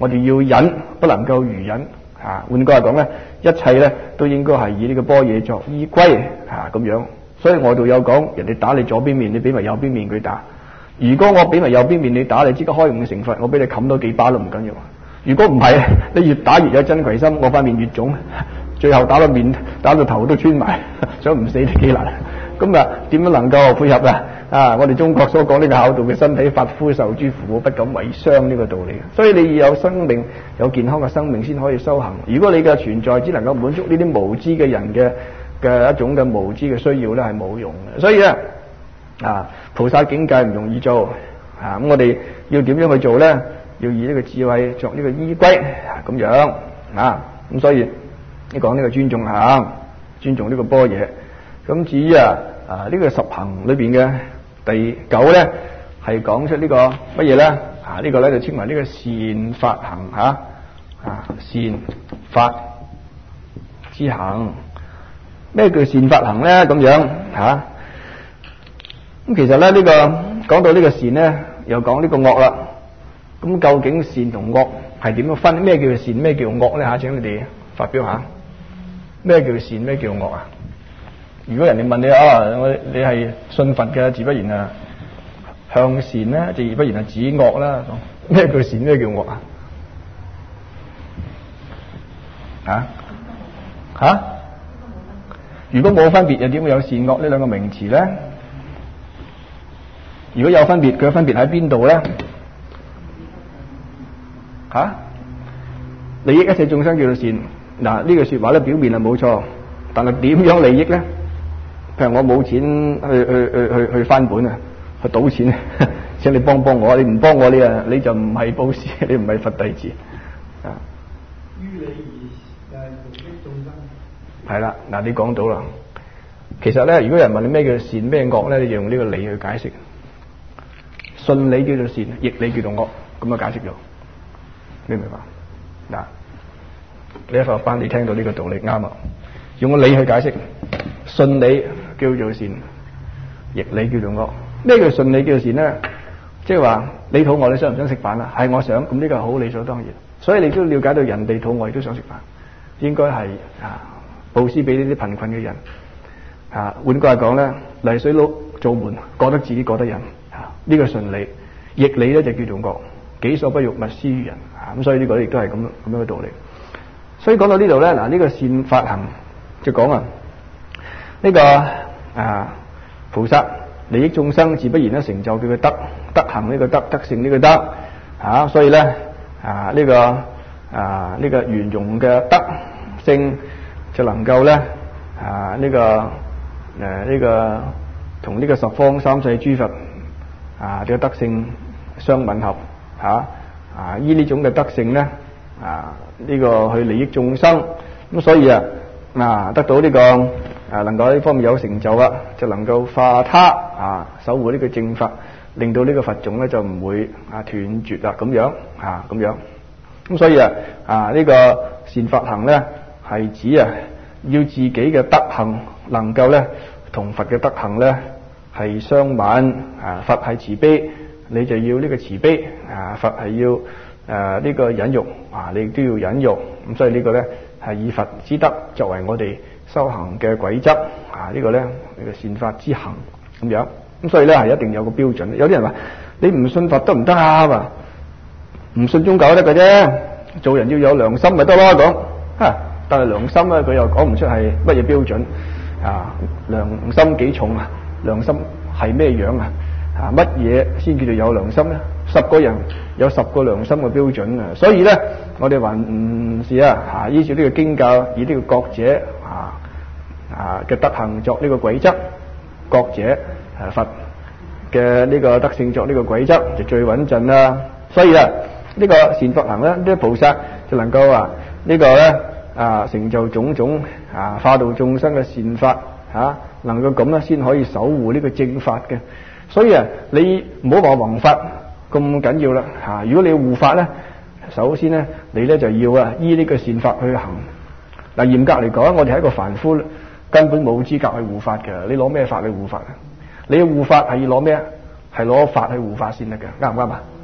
我哋要忍，不能夠如忍啊。換句話講咧，一切咧都應該係以呢個般若作依歸啊咁樣。所以我度有講，人哋打你左邊面，你俾埋右邊面佢打。如果我俾埋右邊面你打，你即刻開悟成佛，我俾你冚多幾巴都唔緊要。如果唔係，你越打越有真攜心，我塊面越腫，最後打到面打到頭都穿埋，想唔死都幾難。咁啊，點樣能夠配合啊？啊，我哋中國所講呢個孝道嘅身體髮膚受諸苦，不敢為傷呢個道理。所以你要有生命，有健康嘅生命先可以修行。如果你嘅存在只能夠滿足呢啲無知嘅人嘅嘅一種嘅無知嘅需要咧，係冇用嘅。所以咧，啊，菩薩境界唔容易做啊。咁我哋要點樣去做咧？要以呢個智慧作呢個依歸咁樣啊。咁所以你講呢個尊重行，尊重呢個般若。咁至於啊啊呢、這個十行裏邊嘅第九咧，係講出、這個、呢個乜嘢咧？啊呢、這個咧就稱為呢個善法行吓啊，善法之行。咩叫善法行咧？咁樣吓咁、啊、其實咧呢、這個講到呢個善咧，又講呢個惡啦。咁究竟善同惡係點樣分？咩叫善？咩叫惡咧？吓，請你哋發表下。咩叫善？咩叫惡啊？如果人哋問你啊，我你係信佛嘅，自不然啊向善咧，自不然係指惡啦。咩叫善？咩叫惡啊？吓吓？如果冇分別，又點會有善惡呢兩個名詞咧？如果有分別，佢嘅分別喺邊度咧？吓、啊，利益一切眾生叫做善。嗱，呢句說話咧，表面係冇錯，但係點樣利益咧？譬如我冇錢去去去去去翻本啊，去賭錢，請你幫幫我。你唔幫我，你啊你就唔係布施，你唔係佛弟子啊。於理而誒利益眾生。係啦，嗱你講到啦。其實咧，如果有人問你咩叫善咩惡咧，你就用呢個理去解釋。順理叫做善，逆理叫做惡，咁啊解釋咗。你明白？嗱，你一佛班你聽到呢個道理啱啊，用個理去解釋，順理叫做善，逆理叫做惡。咩叫順理叫做善咧？即係話你肚餓，你想唔想食飯啊？係我想，咁呢個好理所當然。所以你都了解到人哋肚餓亦都想食飯，應該係啊布施俾呢啲貧困嘅人啊。換句話講咧，泥水佬做門，覺得自己覺得人啊，呢個順理。逆理咧就叫做惡，己所不欲，勿施於人。咁所以呢個亦都係咁咁樣嘅道理。所以講到呢度咧，嗱、這、呢個善法行就講啊，呢、這個啊菩薩利益眾生，自不然咧成就佢嘅德，德行呢個德，德性呢個德啊，所以咧啊呢、這個啊呢、這個圓融嘅德性就能夠咧啊呢、這個誒呢、啊這個同呢個十方三世諸佛啊嘅德性相吻合吓。啊啊！依呢種嘅德性咧，啊呢、這個去利益眾生，咁所以啊，啊得到呢、這個啊能夠喺呢方面有成就啦，就能夠化他啊守護呢個正法，令到呢個佛種咧就唔會啊斷絕啦咁樣啊咁樣。咁所以啊啊呢、這個善法行咧係指啊要自己嘅德行能夠咧同佛嘅德行咧係相吻啊，佛係慈悲。你就要呢個慈悲啊，佛係要誒呢、呃這個忍辱啊，你亦都要忍辱。咁所以呢個咧係以佛之德作為我哋修行嘅軌則啊，這個、呢個咧呢個善法之行咁樣。咁所以咧係一定有個標準。有啲人話你唔信佛得唔得啊？唔信宗教得嘅啫，做人要有良心咪得咯講吓。但係良心咧佢又講唔出係乜嘢標準啊？良心幾重啊？良心係咩樣啊？啊，乜嘢先叫做有良心咧？十個人有十個良心嘅標準啊！所以咧，我哋還唔是啊？啊，依照呢個經教，以呢個覺者啊啊嘅德行作呢個軌則，覺者啊佛嘅呢個德性作呢個軌則就最穩陣啦。所以啊，呢、這個善法行咧，呢、這個菩薩就能夠啊呢個咧啊成就種種啊化度眾生嘅善法啊，能夠咁咧先可以守護呢個正法嘅。所以啊，你唔好話弘法咁緊要啦嚇。如果你要護法咧，首先咧你咧就要啊依呢個善法去行。嗱，嚴格嚟講，我哋係一個凡夫，根本冇資格去護法嘅。你攞咩法去護法啊？你要護法係要攞咩？係攞法去護法先得嘅，啱唔啱啊？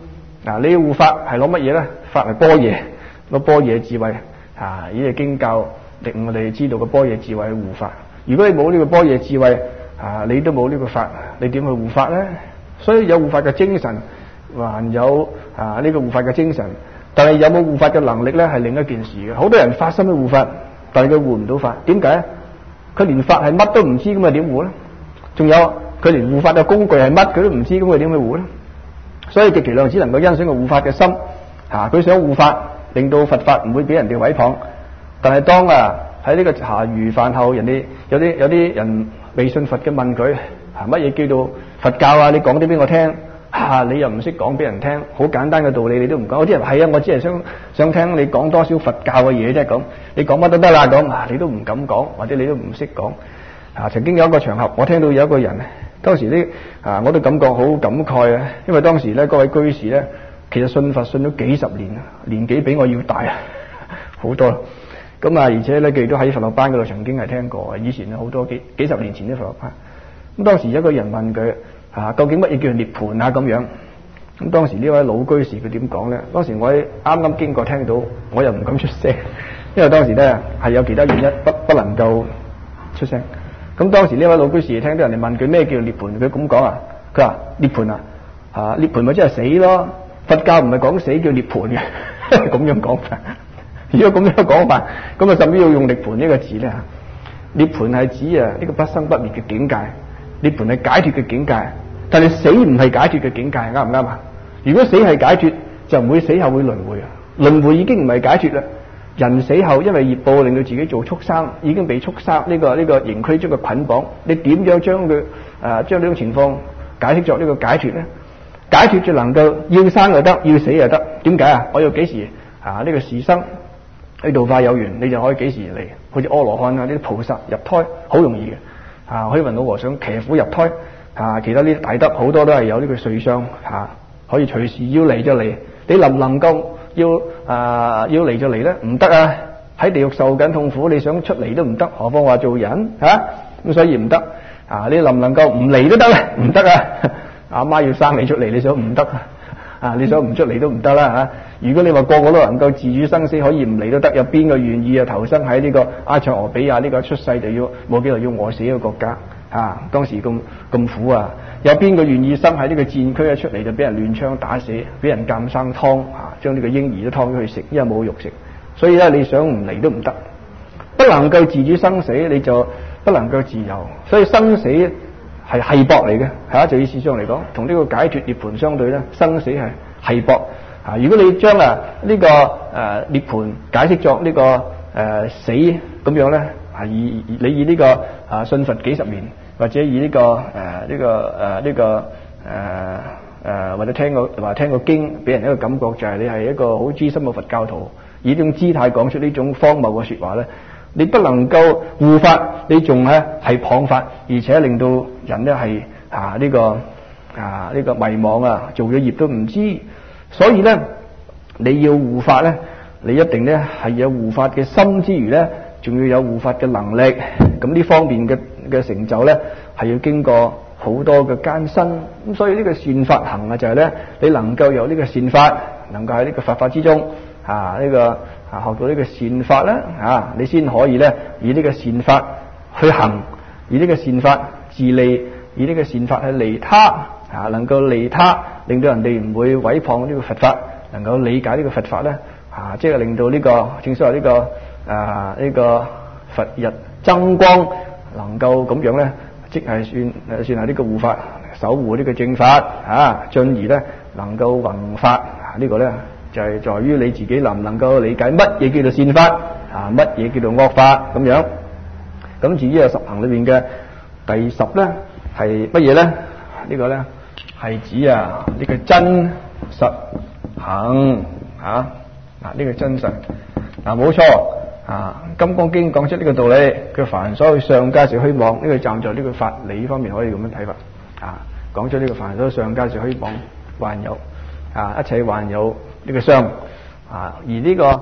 啊，你護法係攞乜嘢咧？法係般若，攞般若智慧啊！呢個經教令我哋知道個般若智慧去護法。如果你冇呢個般若智慧啊，你都冇呢個法，你點去護法咧？所以有護法嘅精神，還有啊呢個護法嘅精神，但係有冇護法嘅能力咧，係另一件事嘅。好多人發心去護法，但係佢護唔到法，點解？佢連法係乜都唔知，咁啊點護咧？仲有佢連護法嘅工具係乜佢都唔知，咁佢點去護咧？所以極其量只能夠欣賞個護法嘅心，啊佢想護法，令到佛法唔會俾人哋毀謗。但係當啊喺呢個茶餘飯後，人哋有啲有啲人未信佛嘅問佢，啊乜嘢叫做佛教啊？你講啲俾我聽，啊你又唔識講俾人聽，好簡單嘅道理你都唔講。有啲人係啊，我只係想想聽你講多少佛教嘅嘢啫，咁你講乜都得啦，咁啊你都唔敢講，或者你都唔識講。啊曾經有一個場合，我聽到有一個人，當時呢啊我都感覺好感慨啊，因為當時咧嗰位居士咧，其實信佛信咗幾十年，年紀比我要大好多。咁啊，而且咧佢亦都喺佛學班嗰度曾經係聽過，以前好多幾幾十年前啲佛學班。咁當時有一個人問佢啊，究竟乜嘢叫涅槃啊？咁樣。咁當時呢位老居士佢點講咧？當時我喺啱啱經過聽到，我又唔敢出聲，因為當時咧係有其他原因不不能夠出聲。咁當時呢位老居士聽到人哋問佢咩叫涅槃，佢咁講啊，佢話涅槃啊，啊涅槃咪即係死咯，佛教唔係講死叫涅槃嘅，咁樣講法。如果咁樣講法，咁啊甚至要用涅槃呢個字咧嚇。涅槃係指啊呢個不生不滅嘅境界，涅槃係解脫嘅境界，但係死唔係解脫嘅境界，啱唔啱啊？如果死係解脫，就唔會死後會輪迴啊！輪迴已經唔係解脫啦。人死後因為業報令到自己做畜生，已經被畜生呢、這個呢、這個形軀將佢捆綁，你點樣將佢誒將呢種情況解釋作呢個解脫咧？解脫就能夠要生就得，要死就得。點解啊？我要幾時啊？呢、這個時生去度化有緣，你就可以幾時嚟？好似阿羅漢啊，呢啲菩薩入胎好容易嘅啊！虛雲老和尚騎虎入胎啊，其他呢啲大德好多都係有呢個瑞相啊，可以隨時要嚟就嚟。你能唔能夠要啊要嚟就嚟咧？唔得啊！喺地獄受緊痛苦，你想出嚟都唔得，何況話做人嚇咁、啊，所以唔得啊！你能唔能夠唔嚟都得咧？唔得啊！阿媽要生你出嚟，你想唔得啊？啊！你想唔出嚟都唔得啦嚇！如果你話個個都能夠自主生死，可以唔嚟都得，有邊個願意啊投生喺呢個埃塞俄比亞呢個出世就要冇幾耐要餓死嘅國家啊？當時咁咁苦啊！有邊個願意生喺呢個戰區一出嚟就俾人亂槍打死，俾人監生劏啊？將呢個嬰兒都劏咗去食，因為冇肉食。所以咧，你想唔嚟都唔得，不能夠自主生死，你就不能夠自由。所以生死係繫縛嚟嘅，係啊，就意思上嚟講，同呢個解脫涅槃相對咧，生死係繫縛啊！如果你將啊呢、這個誒、呃、涅槃解釋作呢、這個誒、呃、死咁樣咧，係以你以呢、這個啊信佛幾十年，或者以呢、這個誒呢、呃這個誒呢、呃這個誒誒、呃、或者聽過話聽過經，俾人一個感覺就係你係一個好資深嘅佛教徒，以呢種姿態講出呢種荒謬嘅說話咧。你不能夠護法，你仲咧係謗法，而且令到人咧係啊呢、這個啊呢、這個迷惘啊，做咗業都唔知。所以咧，你要護法咧，你一定咧係有護法嘅心之餘咧，仲要有護法嘅能力。咁呢方面嘅嘅成就咧，係要經過好多嘅艱辛。咁所以呢個善法行啊，就係咧，你能夠有呢個善法，能夠喺呢個佛法之中啊呢、這個。啊，學到呢個善法咧，啊，你先可以咧以呢個善法去行，以呢個善法自利，以呢個善法去利他，啊，能夠利他，令到人哋唔會毀謗呢個佛法，能夠理解呢個佛法咧，啊，即係令到呢、這個正所謂呢個啊呢、這個佛日增光，能夠咁樣咧，即係算誒算係呢個護法，守護呢個正法，啊，進而咧能夠弘法，啊，這個、呢個咧。就係在於你自己能唔能夠理解乜嘢叫做善法啊，乜嘢叫做惡法咁樣。咁至於啊十行裏邊嘅第十咧係乜嘢咧？呢、這個咧係指啊呢、這個真實行啊嗱呢個真實嗱冇錯啊《金剛經》講出呢個道理，佢凡所有上皆是虛妄，呢、這個站在呢個法理方面可以咁樣睇法啊，講出呢個凡所有上皆是虛妄，幻有啊一切幻有。呢個相啊，而呢個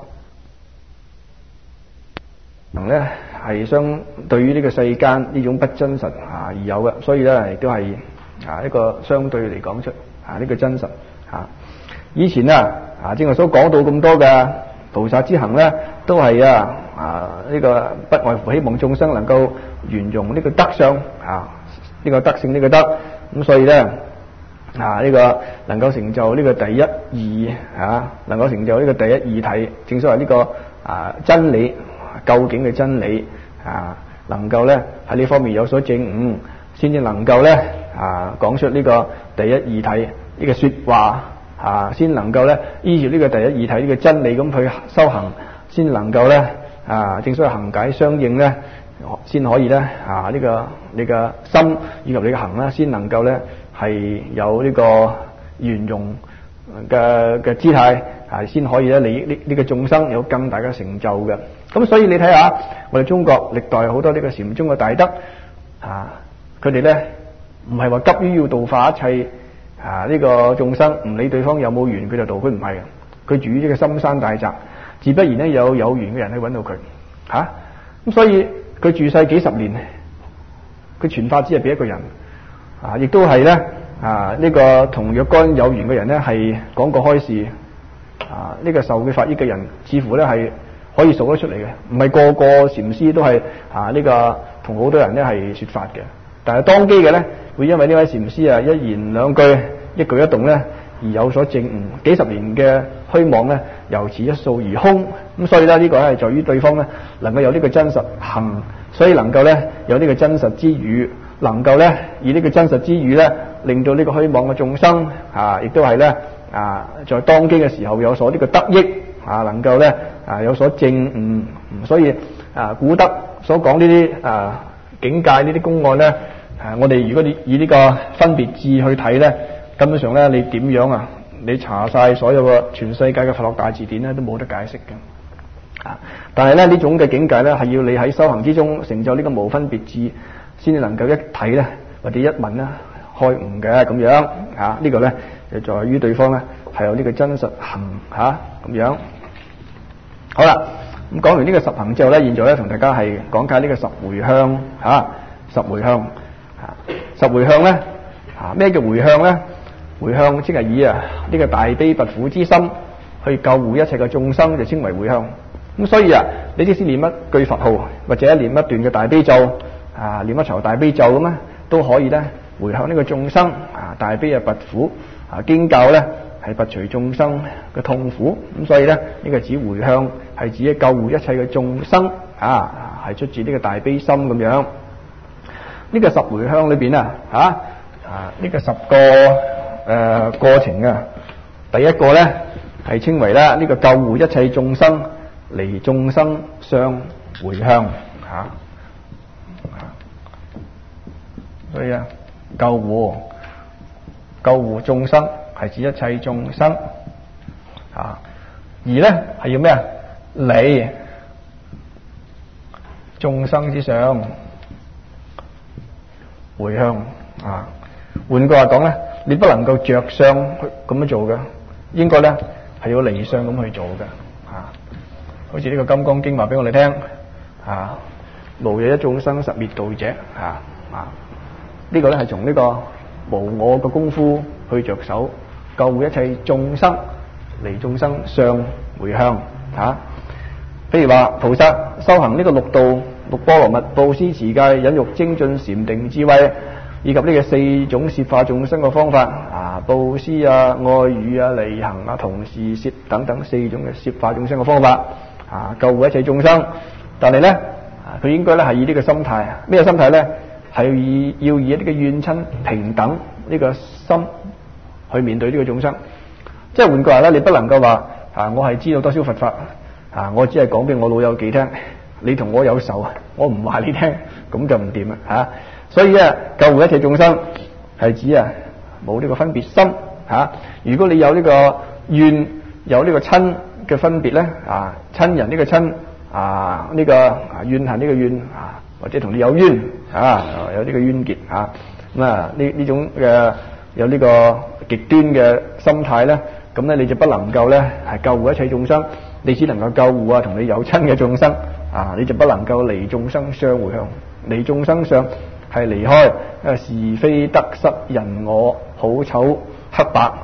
能咧係相對於呢個世間呢種不真實啊而有嘅，所以咧亦都係啊一個相對嚟講出啊呢個真實啊。 以前啊啊，正如所講到咁多嘅菩薩之行咧，都係啊啊呢個不外乎希望眾生能夠圓融呢個德相啊，呢個德性呢個德，咁所以咧啊呢個能夠成就呢個第一義啊，能夠成就呢個第一義體，正所謂呢個啊真理究竟嘅真理啊，能夠咧喺呢方面有所證悟，先至能夠咧啊講出呢個第一義體呢個說話啊，先能夠咧依照呢個第一義體呢個真理咁去修行，先能夠咧啊正所謂行解相應咧，先可以咧啊呢個你嘅心以及你嘅行咧，先能夠咧係有呢個圓融嘅嘅姿態啊，先可以咧你呢呢個眾生有更大嘅成就嘅。咁所以你睇下我哋中國歷代好多呢個禪宗嘅大德啊，佢哋咧唔係話急於要度化一切啊呢個眾生，唔理對方有冇緣佢就度，佢唔係嘅，佢住於呢個深山大澤，自不然咧有有緣嘅人去揾到佢吓，咁所以佢住世幾十年，佢傳法只係俾一個人啊，亦都係咧啊呢個同若干有緣嘅人咧係講過開示啊，呢個受佢法益嘅人似乎咧係可以數得出嚟嘅，唔係個個禪師都係啊呢個同好多人咧係說法嘅，但係當機嘅咧會因為呢位禪師啊一言兩句一舉一動咧而有所證悟，幾十年嘅虛妄咧由此一掃而空，咁所以咧呢個咧係在於對方咧能夠有呢個真實行，所以能夠咧有呢個真實之語，能夠咧以呢個真實之語咧令到呢個虛妄嘅眾生啊亦都係咧啊在當機嘅時候有所呢個得益啊，能夠咧啊有所證悟，所以啊古德所講呢啲啊境界呢啲公案咧，啊我哋如果你以呢個分別智去睇咧，根本上咧你點樣啊？你查晒所有嘅全世界嘅佛學大字典咧，都冇得解釋嘅。啊！但係咧呢種嘅境界咧，係要你喺修行之中成就呢個無分別智，先至能夠一睇咧或者一聞咧開悟嘅咁樣。啊！這個、呢個咧就在於對方咧係有呢個真實行嚇咁樣。好啦，咁講完呢個十行之後咧，現在咧同大家係講解呢個十回向嚇、啊，十回向嚇、啊，十回向咧嚇咩叫回向咧？回向即係以啊呢、這個大悲拔苦之心去救護一切嘅眾生，就稱為回向。咁所以啊，你即使念一句佛號或者念一段嘅大悲咒啊，念一場大悲咒咁咧，都可以咧回向呢個眾生啊，大悲啊拔苦啊，經教咧係拔除眾生嘅痛苦。咁所以咧呢、這個指回向係指救護一切嘅眾生啊，係出自呢個大悲心咁樣。呢、這個十回向裏邊啊，吓啊呢、這個十個誒、呃、過程啊，第一個咧係稱為咧呢個救護一切眾生離眾生相回向吓、啊，所以啊救護救護眾生係指一切眾生啊，而咧係要咩啊？離眾生之相回向啊。換句話講咧，你不能夠着相咁樣做嘅，應該咧係要離相咁去做嘅啊。好似呢個《金剛經》話俾我哋聽啊，無有一眾生實滅度者啊啊！呢個咧係從呢個無我嘅功夫去着手救護一切眾生離眾生相回向啊。譬如話菩薩修行呢個六道六波羅蜜、布施、持戒、忍辱、精進、禪定、智慧，以及呢個四種攝化眾生嘅方法啊，布施啊、愛語啊、利行啊、同事攝等等四種嘅攝化眾生嘅方法啊，救護一切眾生。但係咧啊，佢應該咧係以呢個心態，咩心態咧？係以要以呢個怨親平等呢個心去面對呢個眾生。即係換句話咧，你不能夠話啊，我係知道多少佛法啊，我只係講俾我老友記聽，你同我有仇，我唔話你聽，咁就唔掂啦吓。所以啊，救護一切眾生係指啊冇呢個分別心吓、啊。如果你有呢個怨有呢個親嘅分別咧啊，親人呢個親啊呢、這個啊怨恨呢個怨啊，或者同你有冤啊有呢個冤結啊，咁啊呢呢種嘅有呢個極端嘅心態咧，咁咧你就不能夠咧係救護一切眾生，你只能夠救護啊同你有親嘅眾生啊，你就不能夠離眾生相回向。離眾生相係離開是非得失人我好醜黑白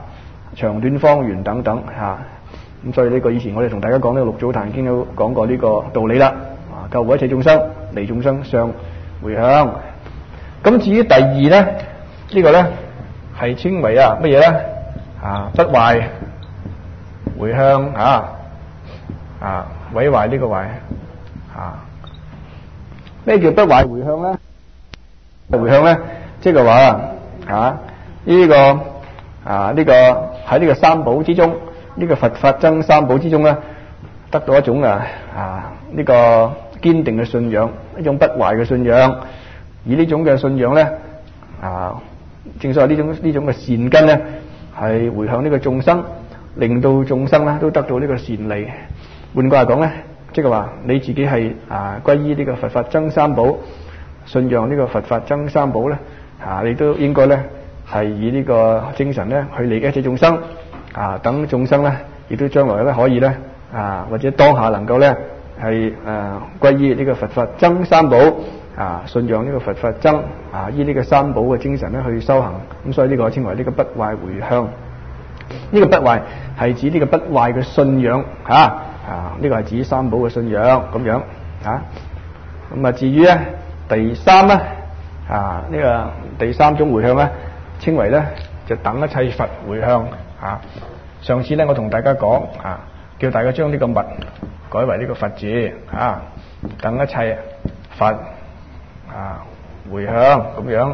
長短方圓等等嚇。咁、啊、所以呢個以前我哋同大家講呢個六祖壇經都講過呢個道理啦。啊，救護一切眾生，離眾生相迴向。咁至於第二咧，呢、這個咧係稱為啊乜嘢咧？啊，不壞迴向啊，啊毀壞呢個壞啊。咩叫不壞迴向咧？迴向咧，即係話啊呢、這個啊呢、這個喺呢個三寶之中，呢、這個佛法僧三寶之中咧，得到一種啊啊呢、這個堅定嘅信仰，一種不壞嘅信仰。而呢種嘅信仰咧啊，正所謂呢種呢種嘅善根咧，係迴向呢個眾生，令到眾生咧都得到呢個善利。換句話講咧，即係話你自己係啊歸依呢個佛法僧三寶，信仰呢個佛法僧三寶咧啊，你都應該咧係以呢個精神咧去利益一切眾生啊，等眾生咧亦都將來咧可以咧啊或者當下能夠咧係誒歸依呢個佛法僧三寶啊，信仰呢個佛法僧啊，依呢個三寶嘅精神咧去修行。咁所以呢個稱為呢個不壞迴向。呢個不壞係指呢個不壞嘅信仰嚇啊，呢個係指三寶嘅信仰咁樣嚇。咁啊至於咧第三咧啊呢個第三種迴向咧，稱為咧就等一切佛迴向啊。上次咧我同大家講啊，叫大家將呢個密改為呢個佛字啊，等一切佛啊迴向咁樣。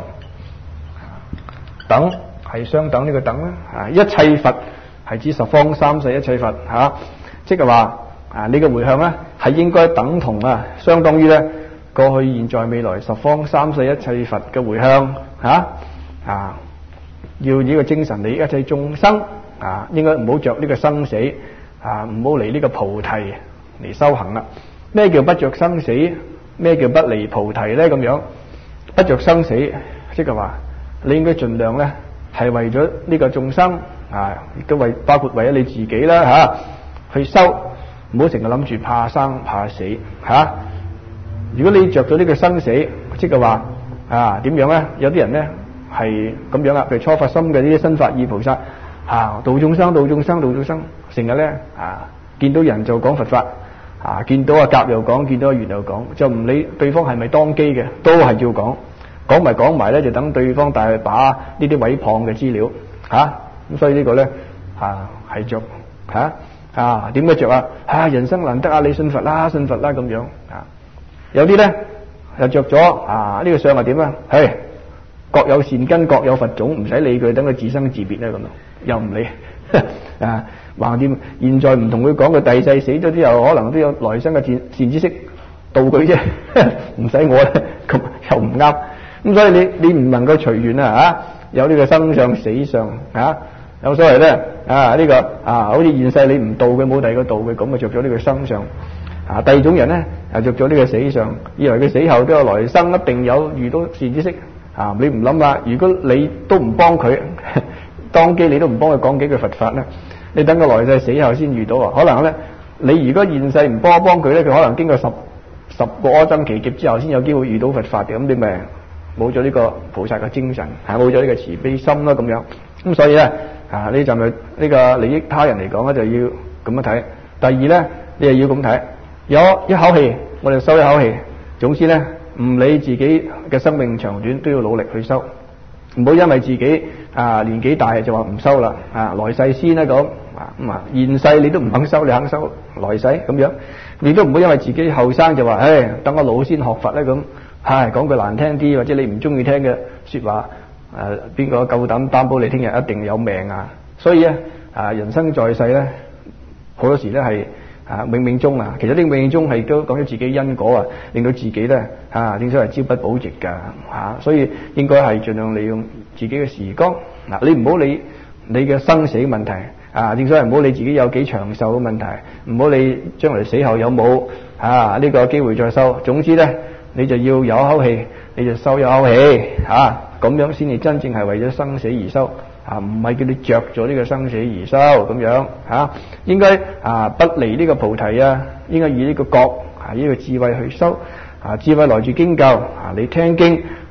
等係相等呢個等啦啊，一切佛係指十方三世一切佛嚇、啊，即係話啊呢個迴向咧係應該等同啊，相當於咧過去現在未來十方三世一切佛嘅迴向嚇啊，要呢個精神利益一切眾生啊，應該唔好着呢個生死啊，唔好離呢個菩提嚟修行啦。咩叫不着生死？咩叫不離菩提咧？咁樣不着生死，即係話你應該盡量咧係為咗呢個眾生啊，亦都為包括為咗你自己啦嚇、啊，去修，唔好成日諗住怕生怕死嚇、啊。如果你着咗呢個生死，即係話啊點樣咧？有啲人咧係咁樣啊，譬如初發心嘅呢啲新發意菩薩啊，度眾生度眾生度眾生，成日咧啊見到人就講佛法啊，見到阿甲又講，見到阿乙又講，就唔理對方係咪當機嘅，都係照講。講埋講埋咧，就等對方大把呢啲毀謗嘅資料嚇，咁、啊、所以個呢個咧啊係着嚇啊點解着啊？啊人生難得啊，你信佛啦，信佛啦咁樣啊。有啲咧又着咗啊呢、這個相係點啊？係各有善根，各有佛種，唔使理佢，等佢自生自滅咧咁樣，又唔理啊。橫掂現在唔同佢講，佢第世死咗之後，可能都有來生嘅善善知識導佢啫，唔使我咧，咁又唔啱。咁所以你你唔能夠隨緣啊嚇，有呢個生相死相嚇，有所謂咧啊呢、這個啊，好似現世你唔度佢，冇第二個度佢，咁啊着咗呢個生相啊。第二種人咧啊着咗呢個死相，以為佢死後都有來生，一定有遇到善知識啊。你唔諗啊，如果你都唔幫佢，當機你都唔幫佢講幾句佛法咧，你等佢來世死後先遇到啊。可能咧你如果現世唔幫一幫佢咧，佢可能經過十十個阿僧祇劫之後先有機會遇到佛法嘅，咁你咪冇咗呢個菩薩嘅精神，係冇咗呢個慈悲心啦咁樣。咁所以咧啊呢就咪呢個利益他人嚟講咧，就要咁樣睇。第二咧，你又要咁睇，有一口氣我哋收一口氣。總之咧，唔理自己嘅生命長短，都要努力去修，唔好因為自己啊年紀大就話唔修啦啊，來世先啦咁啊咁啊，現世你都唔肯修，你肯修來世咁樣。你都唔好因為自己後生就話唉等我老先學佛咧咁。係講句難聽啲，或者你唔中意聽嘅説話，誒邊個夠膽擔保你聽日一定有命啊？所以咧啊，人生在世咧，好多時咧係啊冥冥中啊，其實呢個冥冥中係都講咗自己因果啊，令到自己咧啊，正所謂朝不保夕㗎嚇，所以應該係盡量利用自己嘅時光嗱，你唔好理你嘅生死問題啊，正所謂唔好理自己有幾長壽嘅問題，唔好理將來死後有冇啊呢個機會再修，總之咧。你就要有一口氣，你就收一口氣嚇，咁樣先至真正係為咗生死而修啊，唔係叫你着咗呢個生死而修咁樣嚇。應該啊不離呢個菩提啊，應該以呢個覺啊呢個智慧去修啊，智慧來自經教啊，你聽經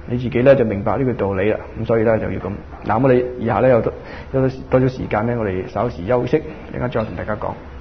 你自己咧就明白呢個道理啦。咁所以咧就要咁。嗱，我哋以下咧有多有多咗時間咧，我哋稍時休息，陣間再同大家講。